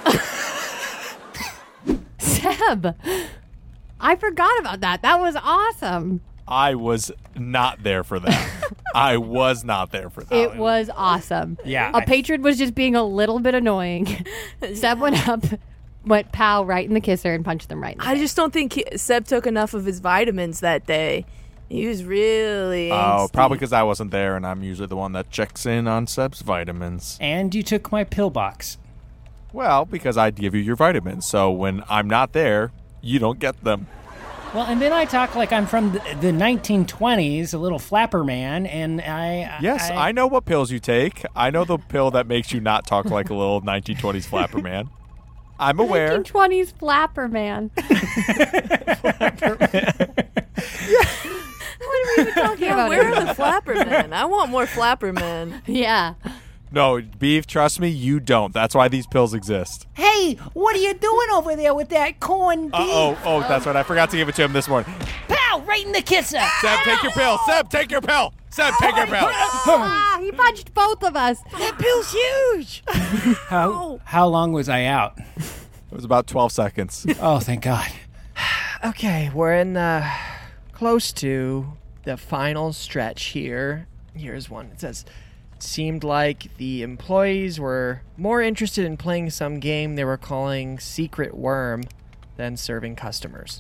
Seb, I forgot about that. That was awesome. I was not there for that. I was not there for that. It was awesome. Yeah, A I- patron was just being a little bit annoying. Seb went up, went pow right in the kisser and punched them right in the I face. just don't think he- Seb took enough of his vitamins that day. He was really. Oh, angsty. probably because I wasn't there, and I'm usually the one that checks in on Seb's vitamins. And you took my pill box. Well, because I give you your vitamins, so when I'm not there, you don't get them. Well, and then I talk like I'm from the, the nineteen twenties, a little flapper man, and I... Yes, I, I I know what pills you take. I know the pill that makes you not talk like a little nineteen twenties flapper man. I'm aware. nineteen twenties flapper man. Flapper man. What are we even talking about? Where are the flapper men? I want more flapper men. Yeah. No, Beef, trust me, you don't. That's why these pills exist. Hey, what are you doing over there with that corn beef? Uh-oh. Oh, that's right. I forgot to give it to him this morning. Pow, right in the kisser. Seb, take your pill. Seb, take your pill. Seb, take your pill. Ah, he punched both of us. That pill's huge. How, how long was I out? It was about twelve seconds. Oh, thank God. Okay, we're in the close to the final stretch here. Here's one. It says, seemed like the employees were more interested in playing some game they were calling Secret Worm than serving customers.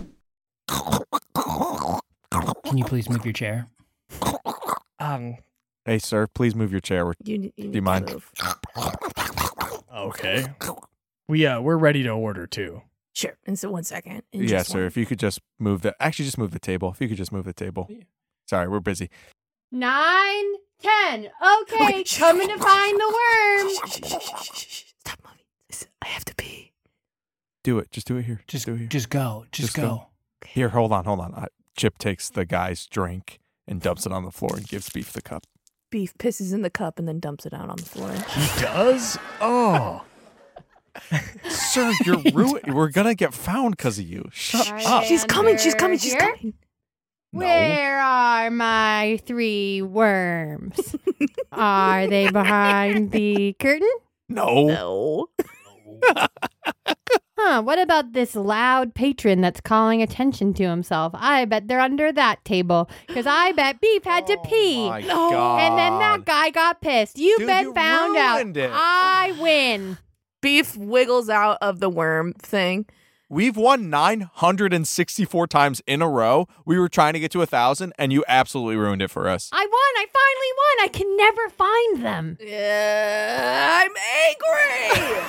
Can you please move your chair? Um. Hey, sir, please move your chair. We're, You, you do you mind? Okay. We uh we're ready to order too. Sure. And so one second. In Yeah, just sir. one. If you could just move the... Actually, just move the table. If you could just move the table. Sorry, we're busy. Nine, ten. Okay, coming to find the worm. Stop moving. I have to pee. Do it. Just do it here. Just, do it here. just go. Just, go. Here, hold on, hold on. Uh, Chip takes the guy's drink and dumps it on the floor and gives Beef the cup. Beef pisses in the cup and then dumps it out on the floor. He does? Oh. Sir, you're ruined. We're going to get found because of you. Shut up. She's coming. She's coming. She's Here? coming. Where are my three worms? Are they behind the curtain? No. No. Huh, what about this loud patron that's calling attention to himself? I bet they're under that table, because I bet Beef had to pee. my God. And then that guy got pissed. You've Dude, been you found out. ruined it. I win. Beef wiggles out of the worm thing. We've won nine hundred sixty-four times in a row. We were trying to get to one thousand, and you absolutely ruined it for us. I won. I finally won. I can never find them. Yeah, I'm angry.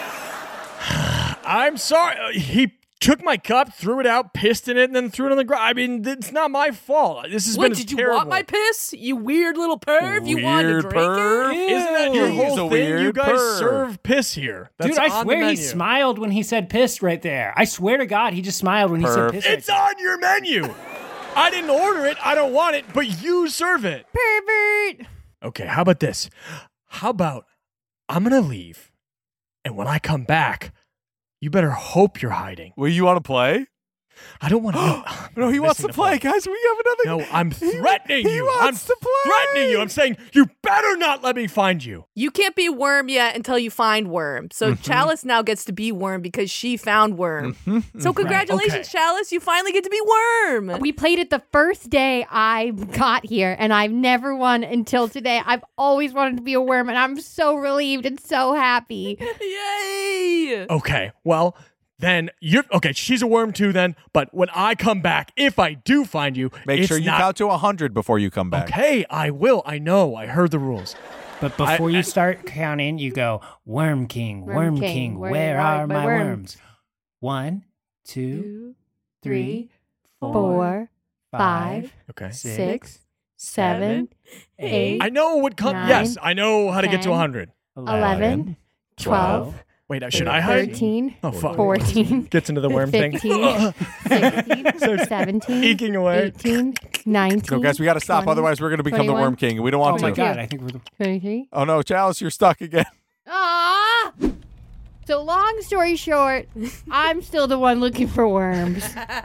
I'm sorry. Uh, He took my cup, threw it out, pissed in it, and then threw it on the ground. I mean, it's not my fault. This has What, been did you terrible. want my piss? You weird little perv. You wanted to Weird drink perv. it? Isn't that your He's whole a thing? weird You guys perv. serve piss here. That's Dude, I on swear the he menu. smiled when he said pissed right there. I swear to God, he just smiled when he Perv. said pissed. It's right on your menu. I didn't order it. I don't want it, but you serve it. Pervert. Okay, how about this? How about I'm going to leave, and when I come back, you better hope you're hiding. Well, you want to play? I don't want to know. No, he wants to play, guys. We have another. No, I'm threatening he you. wants I'm to play. threatening you. I'm saying you better not let me find you. You can't be Worm yet until you find Worm. So Mm-hmm. Chalice now gets to be Worm because she found Worm. So congratulations, Okay. Chalice. You finally get to be Worm. We played it the first day I got here, and I've never won until today. I've always wanted to be a worm, and I'm so relieved and so happy. Yay! Okay, well, then you're okay. She's a worm too, then. But when I come back, if I do find you, Make it's sure you not- count to one hundred before you come back. Okay, I will. I know. I heard the rules. But before I- you I- start counting, you go, Worm King, Worm, Worm King, King, where, where are are my my worms? worms? One, two, Two, three, four, Four, five, five, Okay. six, six, seven, eight, I know what comes. Nine, Yes, I know how to get to ten, one hundred. eleven, twelve, Wait, uh, should I hide? thirteen, Oh, fuck. fourteen, Gets into the worm fifteen, thing. sixteen, seventeen, Eking away. eighteen, nineteen. Go, guys. We got to stop. twenty, Otherwise, we're going to become the twenty-one, Worm King. We don't want Oh my to. God, I think we're the... twenty-three. Oh no, Chalice, you're stuck again. Ah! So long story short, I'm still the one looking for worms.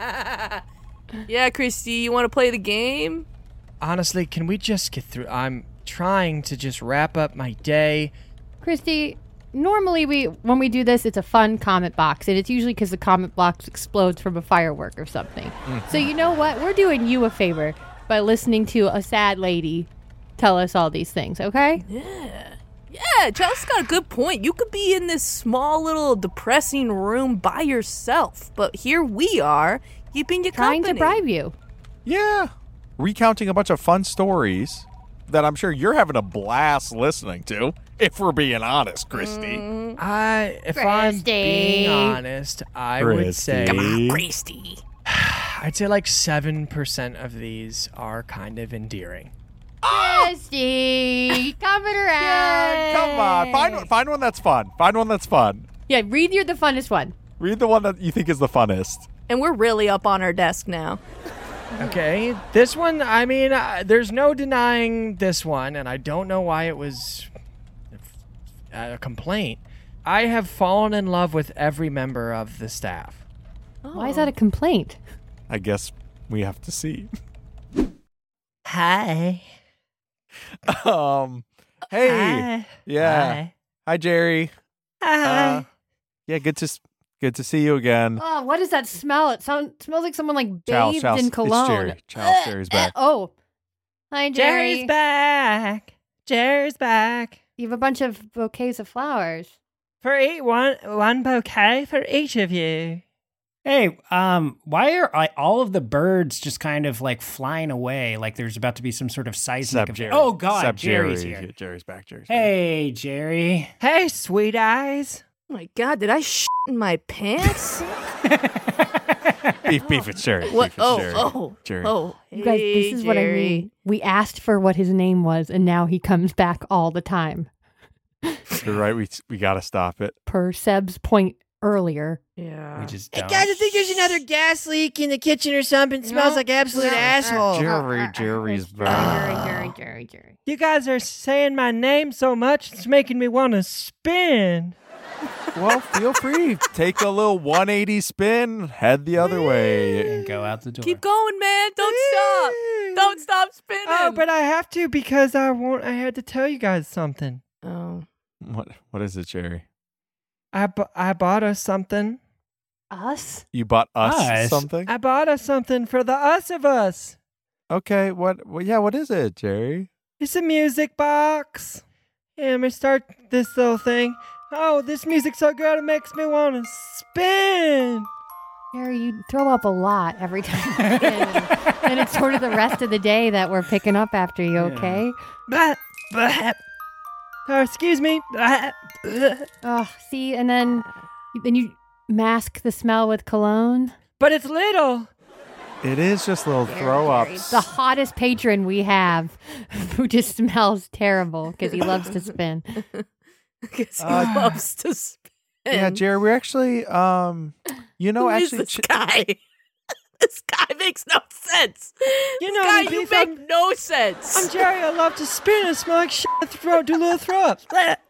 Yeah, Christy, you want to play the game? Honestly, can we just get through? I'm trying to just wrap up my day. Christy, normally we when we do this, it's a fun comment box, and it's usually because the comment box explodes from a firework or something. So you know what? We're doing you a favor by listening to a sad lady tell us all these things, okay? Yeah. Yeah, Chalice got a good point. You could be in this small little depressing room by yourself, but here we are, keeping you Trying company. to bribe you. Yeah. Recounting a bunch of fun stories that I'm sure you're having a blast listening to, if we're being honest, Christy. Mm. I, if I'm being Christy. honest, I would Christy. say Come on, Christy. I'd say like seven percent of these are kind of endearing. Christy, coming around. Come on, find find one that's fun. Find one that's fun. Yeah, read you're the funnest one. Read the one that you think is the funnest. And we're really up on our desk now. Okay, this one, I mean, uh, there's no denying this one, and I don't know why it was a complaint. I have fallen in love with every member of the staff. Oh. Why is that a complaint? I guess we have to see. Hi. Um, hey. Hi. Yeah. Hi. Hi, Jerry. Hi. Uh, yeah, good to s- good to see you again. Oh, what does that smell? It sound, smells like someone like Charles, bathed Charles, in it's cologne. Jerry. Charles, Jerry's back. Oh. Hi, Jerry. Jerry's back. Jerry's back. You have a bunch of bouquets of flowers. For each one, one bouquet for each of you. Hey, um, why are I, all of the birds just kind of like flying away? Like there's about to be some sort of seismic Except event. Jerry. Oh God, Except Jerry's Jerry. here. Jerry's back. Jerry's Hey, Jerry. Hey, sweet eyes. Oh my God, did I shit in my pants? back. Beef, beef, it's Jerry. What? Beef, it's Oh, Jerry. oh, Jerry. oh. You guys, this Hey, is what I Jerry. mean. We asked for what his name was, and now he comes back all the time. You're right. We we gotta stop it. Per Seb's point earlier. Yeah. We just Hey don't. guys, I think there's another gas leak in the kitchen or something. It smells like absolute asshole. Jerry, Jerry's Jerry, back. Jerry, Jerry, Jerry. You guys are saying my name so much, it's making me want to spin. Well, feel free. Take a little one eighty spin. Head the other way. And go out the door. Keep going, man. Don't stop. Don't stop spinning. Oh, but I have to because I want. I had to tell you guys something. Oh. What? What is it, Jerry? I, bu- I bought us something. Us? You bought us, Us? something? I bought us something for the us of us. Okay. What? Well, yeah. What is it, Jerry? It's a music box. Yeah, let me start this little thing. Oh, this music's so good it makes me want to spin. Jerry, you throw up a lot every time. and, and it's sort of the rest of the day that we're picking up after you, okay? Blah, blah. Oh, excuse me. Blah, blah. Oh, see, and then then you mask the smell with cologne. But it's little. It is just little throw ups. The hottest patron we have, who just smells terrible because he loves to spin. Because he Uh, loves to spin. Yeah, Jerry. We're actually, um, you know, Who is actually, this ch- guy? This guy makes no sense. You This know guy, me, you Beef, make I'm- no sense. I'm Jerry. I love to spin and smell like shit. Throw, do little throw ups.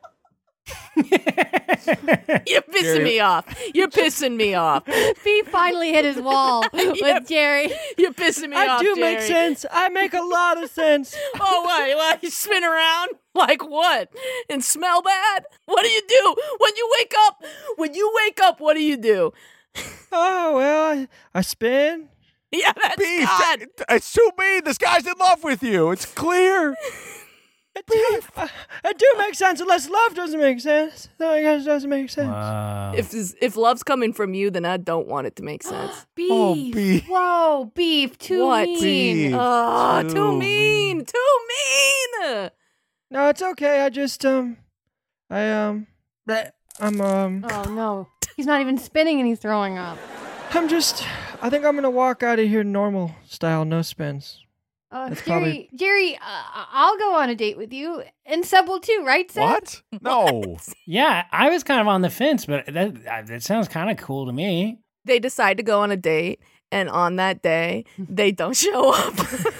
You're pissing Jerry. me off. You're pissing me off. He finally hit his wall with Yep. Jerry. You're pissing me I off. do make Jerry. sense. I make a lot of sense. Oh, what? What? You spin around? Like what? And smell bad? What do you do when you wake up? When you wake up, what do you do? Oh, well, I, I spin. Yeah, that's Beef, God. that- it's too mean. This guy's in love with you. It's clear. It do, uh, it do make sense unless love doesn't make sense. No, it guess doesn't make sense. Wow. If this- if love's coming from you, then I don't want it to make sense. Beef. Oh, Beef. Whoa, beef. Too What? mean. Beef. Oh, Too too mean. Too mean. No, it's okay. I just, um, I, um, bleh, I'm, um, Oh, no. He's not even spinning and he's throwing up. I'm just, I think I'm gonna walk out of here normal style, no spins. Uh, That's Jerry, probably- Jerry, uh, I'll go on a date with you. And Seb will too, right, Seb? What? No. Yeah, I was kind of on the fence, but that uh, that sounds kind of cool to me. They decide to go on a date, and on that day, they don't show up.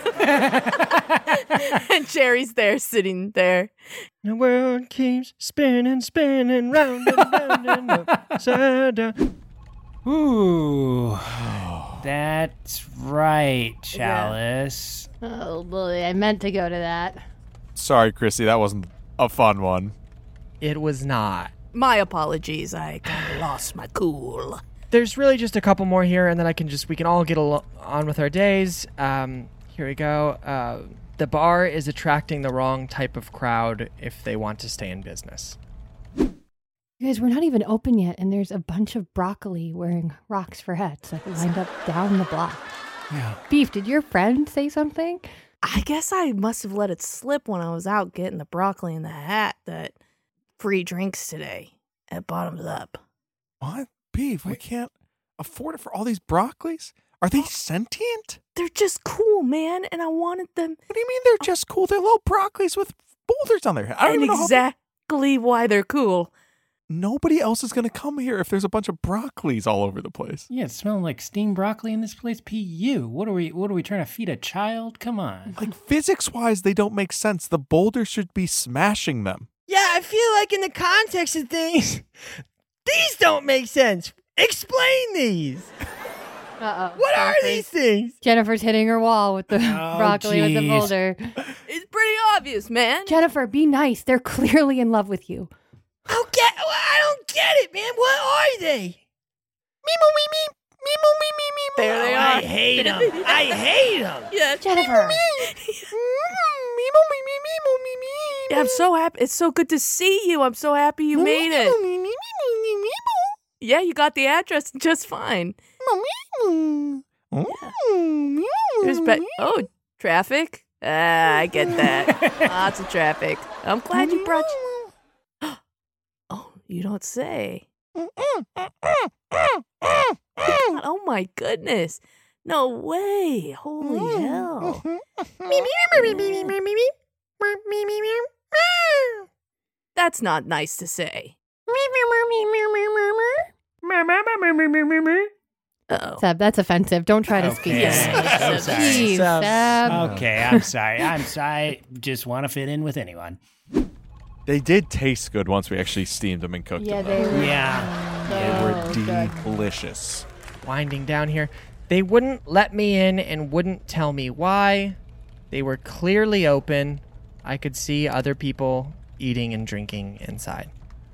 And Jerry's there, sitting there. The world keeps spinning, spinning, round and round and upside down. Ooh, that's right, Chalice. Oh, boy. I meant to go to that. Sorry, Chrissy. That wasn't a fun one. It was not. My apologies. I kind of lost my cool. There's really just a couple more here, and then I can just we can all get al- on with our days. Um, here we go. Uh, the bar is attracting the wrong type of crowd if they want to stay in business. You guys, we're not even open yet, and there's a bunch of broccoli wearing rocks for hats like lined up down the block. Yeah. Beef, did your friend say something? I guess I must have let it slip when I was out getting the broccoli and the hat that free drinks today at Bottoms Up. What? Beef, we can't afford it for all these broccolis? Are they sentient? They're just cool, man, and I wanted them. What do you mean they're just cool? They're little broccolis with boulders on their head. I don't and even know exactly why they're cool. Nobody else is going to come here if there's a bunch of broccolis all over the place. Yeah, it's smelling like steamed broccoli in this place. P U. What are we what are we trying to feed a child? Come on. Like physics-wise, they don't make sense. The boulder should be smashing them. Yeah, I feel like in the context of things, these don't make sense. Explain these. Uh-oh. What are Jennifer's- these things? Jennifer's hitting her wall with the Oh, broccoli with the geez. boulder. It's pretty obvious, man. Jennifer, be nice. They're clearly in love with you. Okay, well, I don't get it, man. What are they? Meemo, me, me. Meemo, me, me, me. There they Oh, are. I hate them. I hate them. Yeah, Jennifer. Meemo, me, me, meemo, me, me. yeah, I'm so happy. It's so good to see you. I'm so happy you made it. Me, me, me, me, me, Yeah, you got the address just fine. meemo. Oh, There's be- oh, traffic? Ah, I get that. Lots of traffic. I'm glad you brought. Oh, you don't say. Oh my goodness. No way. Holy hell. That's not nice to say. Uh-oh. Seb, that's offensive. Don't try to speak. Okay. English. I'm sorry. Jeez, Seb. Seb. Okay, I'm sorry. I'm sorry. Just want to fit in with anyone. They did taste good once we actually steamed them and cooked Yeah, them. they were. Yeah. They were so good. delicious. Winding down here. They wouldn't let me in and wouldn't tell me why. They were clearly open. I could see other people eating and drinking inside.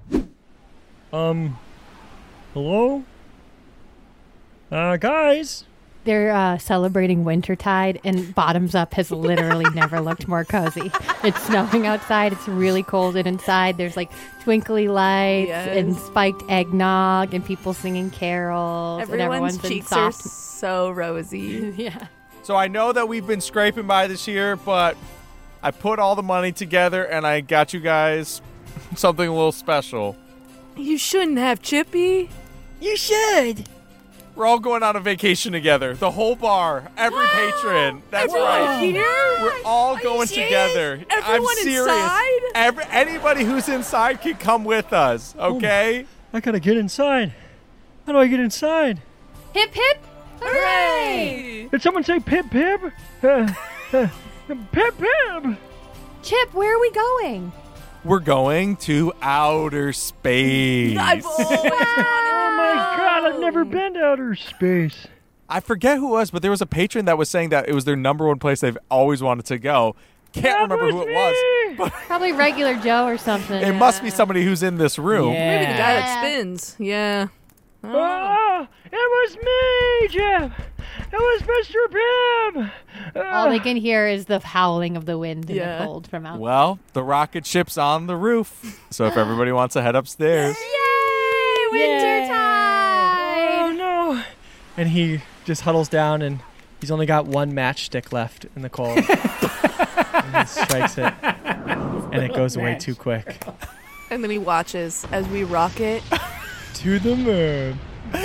Um, hello? Uh, guys? They're uh, celebrating Wintertide, and Bottoms Up has literally never looked more cozy. It's snowing outside. It's really cold and inside. There's like twinkly lights Yes. and spiked eggnog and people singing carols. and Everyone's everyone's in cheeks are soft. so rosy. Yeah. So I know that we've been scraping by this year, but I put all the money together and I got you guys something a little special. You shouldn't have, Chippy. You should. We're all going on a vacation together. The whole bar, every patron. That's Everyone right. here? We're all going serious? together. Everyone I'm serious. inside? Every, anybody who's inside can come with us, okay? I gotta get inside. How do I get inside? Hip hip. Hooray! Did someone say pip pip? Uh, uh, pip pip! Chip, where are we going? We're going to outer space. I've always wanted Oh my god, I've never been to outer space. I forget who it was, but there was a patron that was saying that it was their number one place they've always wanted to go. Can't That remember who was it was, me! but Probably regular Joe or something. it must be somebody who's in this room. Yeah. Maybe the guy that spins. Yeah. I don't know. Oh, it was me, Jeff. It was Mister Pim. All they can hear is the howling of the wind and Yeah. the cold from outside. Well, the rocket ship's on the roof, so if everybody wants to head upstairs. Yay! Wintertime! Oh no! And he just huddles down, and he's only got one matchstick left in the cold. And he strikes it, and it goes away too quick. And then he watches as we rocket. To the moon.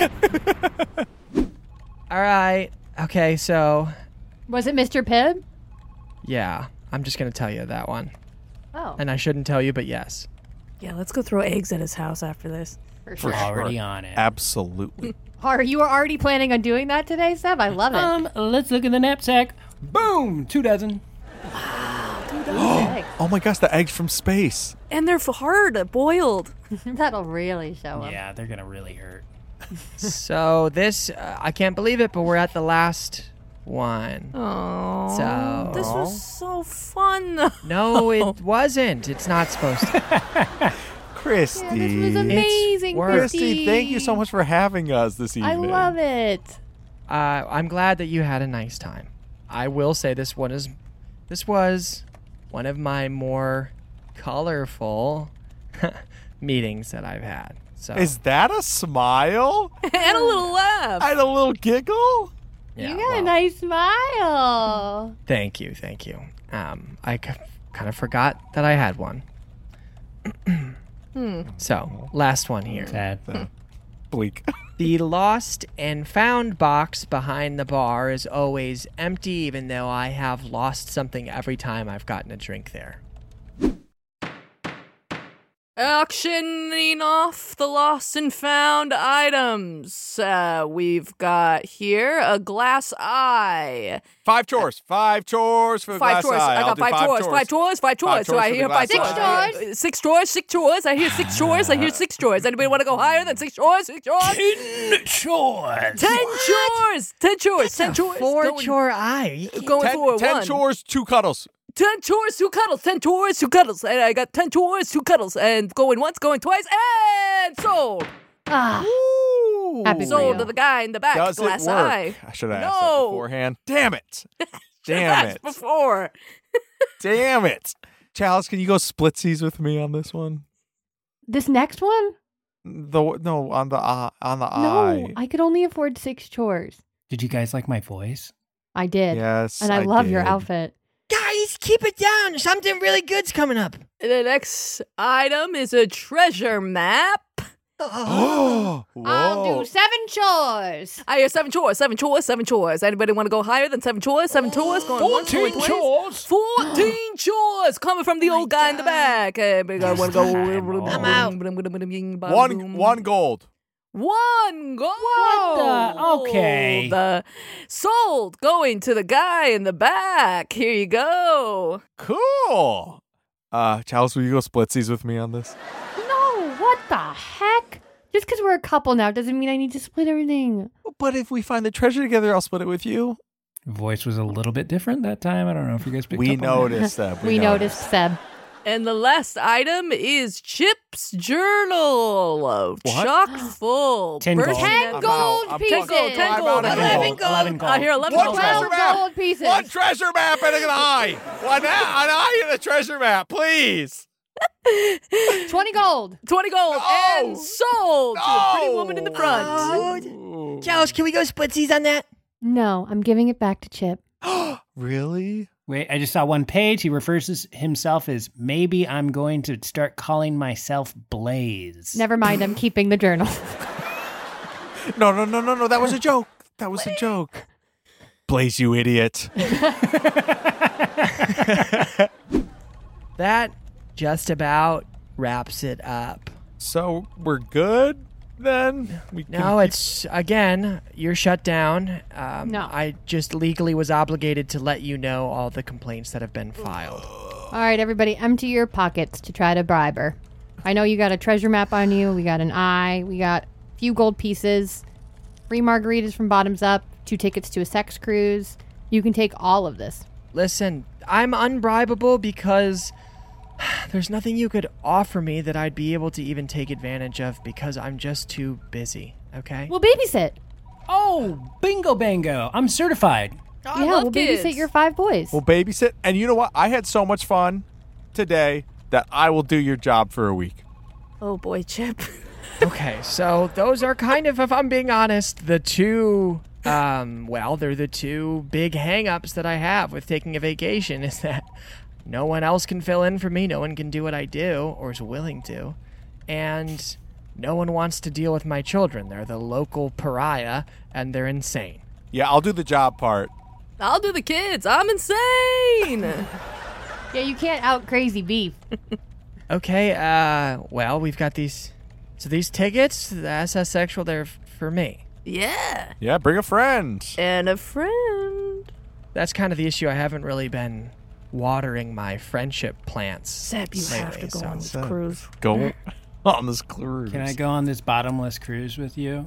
All right. Okay, so Was it Mister Pibb? yeah, I'm just gonna tell you that one, Oh, and I shouldn't tell you, but yes. Yeah, let's go throw eggs at his house after this. for For sure. Already on it. Absolutely. Are you already planning on doing that today, Seb? I love it. Um, let's look in the knapsack. Boom, two dozen. Eggs. Oh my gosh, the eggs from space. And they're hard, boiled. That'll really show up. Yeah, they're gonna really hurt. So this, uh, I can't believe it, but we're at the last one. Oh, So this was so fun. though. no, it wasn't. It's not supposed to. Christy. Yeah, this was amazing, work. Christy, Christy. thank you so much for having us this I evening. love it. Uh, I'm glad that you had a nice time. I will say this one is, this was one of my more colorful meetings that I've had. So Is that a smile? And a little laugh. I had a little giggle. yeah, you got well, a nice smile. Thank you, thank you. Um, I c- kind of forgot that I had one. Hmm. So last one here. Sad. Bleak. The lost and found box behind the bar is always empty, even though I have lost something every time I've gotten a drink there. Auctioning off the lost and found items. Uh, we've got here a glass eye. Five chores. Five chores for the Five glass chores. eye. I I'll got do five, five chores. chores. Five chores. Five chores. Five So I chores hear for the five glass chores. eye. Uh, Six chores. Six chores. I hear six chores. I hear six chores. Anybody want to go higher than six chores? Six chores. Ten chores. Ten chores. Ten chores. Ten chores. Four Going- chore eye. Going Ten, for a ten one. chores, two cuddles. Ten chores, two cuddles. Ten chores, two cuddles. And I got ten chores, two cuddles. And going once, going twice, and sold. Ah, Ooh. happy for Sold you. to the guy in the back. Does glass it work? eye. I should have asked No. that beforehand. Damn it. Damn That's it. before. Damn it. Chalice, can you go splitsies with me on this one? This next one? The no on the uh, on the No, eye. I could only afford six chores. Did you guys like my voice? I did. Yes, And I, I love your did. outfit. Guys, keep it down. Something really good's coming up. The next item is a treasure map. Oh, I'll whoa. do seven chores. I hear seven chores, seven chores, seven chores. Anybody want to go higher than seven chores? Seven chores? Going once, going Fourteen twice? chores. Fourteen chores coming from the old guy in the back. Anybody want to go? I'm out. One one gold. One gold. What the- okay. The sold going to the guy in the back. Here you go. Cool. Uh, Chalice, will you go splitsies with me on this? No, what the heck? Just because we're a couple now doesn't mean I need to split everything. But if we find the treasure together, I'll split it with you. Voice was a little bit different that time. I don't know if you guys picked We up on that. noticed that. We, noticed, Seb. And the last item is Chip's journal. What? Chock full. Ten Bursting gold. Ten out- gold I'm pieces. Ten gold. Ten I'm gold. out of Eleven gold. gold. Eleven gold. I hear eleven One gold. treasure Twelve map. gold pieces. One treasure map and an eye. One, a- an eye and a treasure map, please. Twenty gold. Twenty gold No. and sold to a pretty No. woman in the front. Oh, Chalice, can we go splitsies on that? No, I'm giving it back to Chip. Really? Wait, I just saw one page. He refers to himself as maybe I'm going to start calling myself Blaze. Never mind, I'm keeping the journal. No, no, no, no, no. That was a joke. That was a joke. Blaze, you idiot. That just about wraps it up. So we're good then? We can No, keep- it's, again, you're shut down. Um, No. I just legally was obligated to let you know all the complaints that have been filed. All right, everybody, empty your pockets to try to bribe her. I know you got a treasure map on you. We got an eye. We got a few gold pieces. Free margaritas from Bottoms Up. Two tickets to a sex cruise. You can take all of this. Listen, I'm unbribable because there's nothing you could offer me that I'd be able to even take advantage of because I'm just too busy, okay? We'll babysit. Oh, bingo bango. I'm certified. I yeah, love we'll kids. babysit your five boys. We'll babysit. And you know what? I had so much fun today that I will do your job for a week. Oh boy, Chip. Okay, so those are kind of, if I'm being honest, the two, um, well, they're the two big hang-ups that I have with taking a vacation is that no one else can fill in for me, no one can do what I do, or is willing to, and no one wants to deal with my children. They're the local pariah, and they're insane. Yeah, I'll do the job part. I'll do the kids. I'm insane. Yeah, you can't out crazy beef. Okay, uh, well, we've got these, so these tickets, the S S Sexual, they're f- for me. Yeah. Yeah, bring a friend. And a friend. That's kind of the issue. I haven't really been watering my friendship plants. Seb, you have lately, to go so- on this cruise. Go on this cruise. Can I go on this bottomless cruise with you?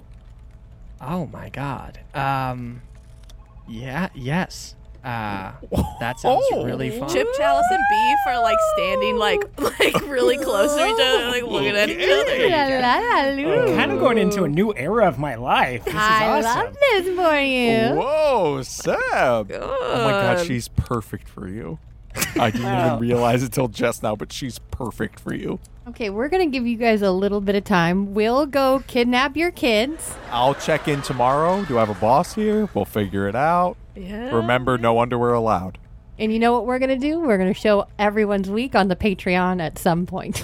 Oh my god. Um, yeah, yes. Uh, that sounds really fun. Chip, Chalice, and Beef are like standing like like really close to each other, like looking at each other. La, la, la, loo. I'm kind of going into a new era of my life. This is I awesome. love this for you. Whoa, Seb. Oh my god, God. she's perfect for you. I didn't Wow. even realize it till just now, but she's perfect for you. Okay, we're going to give you guys a little bit of time. We'll go kidnap your kids. I'll check in tomorrow. Do I have a boss here? We'll figure it out. Yeah. Remember, no underwear allowed. And you know what we're going to do? We're going to show everyone's week on the Patreon at some point.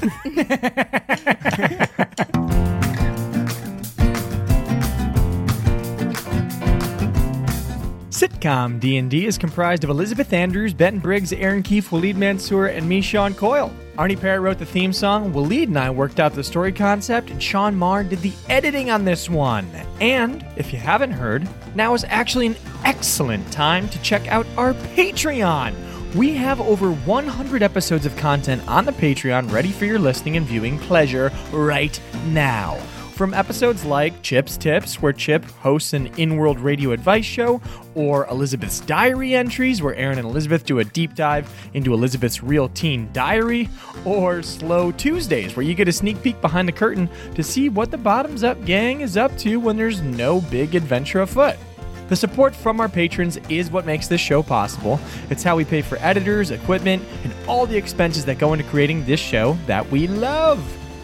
Sitcom D and D is comprised of Elizabeth Andrews, Ben Briggs, Aaron Keefe, Waleed Mansour, and me, Sean Coyle. Arnie Parrott wrote the theme song, Waleed and I worked out the story concept, and Sean Marr did the editing on this one. And, if you haven't heard, now is actually an excellent time to check out our Patreon. We have over one hundred episodes of content on the Patreon ready for your listening and viewing pleasure right now. From episodes like Chip's Tips, where Chip hosts an in-world radio advice show, or Elizabeth's Diary entries, where Aaron and Elizabeth do a deep dive into Elizabeth's real teen diary, or Slow Tuesdays, where you get a sneak peek behind the curtain to see what the Bottoms Up gang is up to when there's no big adventure afoot. The support from our patrons is what makes this show possible. It's how we pay for editors, equipment, and all the expenses that go into creating this show that we love.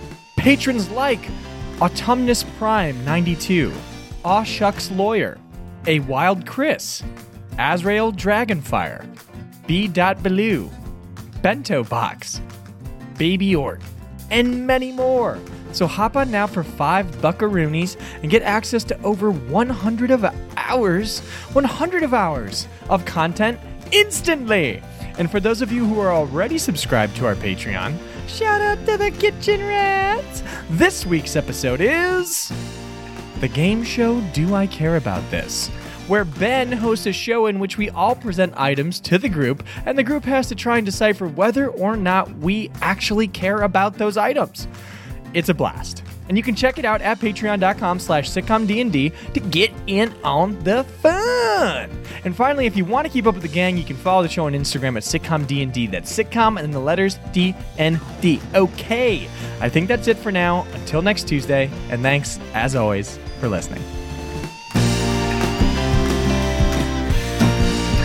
Patrons like Autumnus Prime ninety-two, Aw Shucks Lawyer, A Wild Chris, Azrael Dragonfire, B. Bellew, Bento Box, Baby Ort, and many more. So hop on now for five buckaroonies and get access to over one hundred of hours, one hundred of hours of content instantly. And for those of you who are already subscribed to our Patreon, shout out to the Kitchen Rats! This week's episode is the game show Do I Care About This?, where Ben hosts a show in which we all present items to the group, and the group has to try and decipher whether or not we actually care about those items. It's a blast. And you can check it out at patreon.com slash sitcomdnd to get in on the fun. And finally, if you want to keep up with the gang, you can follow the show on Instagram at sitcomdnd. That's sitcom and then the letters D N D. Okay, I think that's it for now. Until next Tuesday, and thanks, as always, for listening.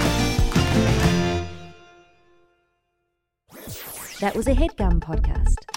That was a HeadGum podcast.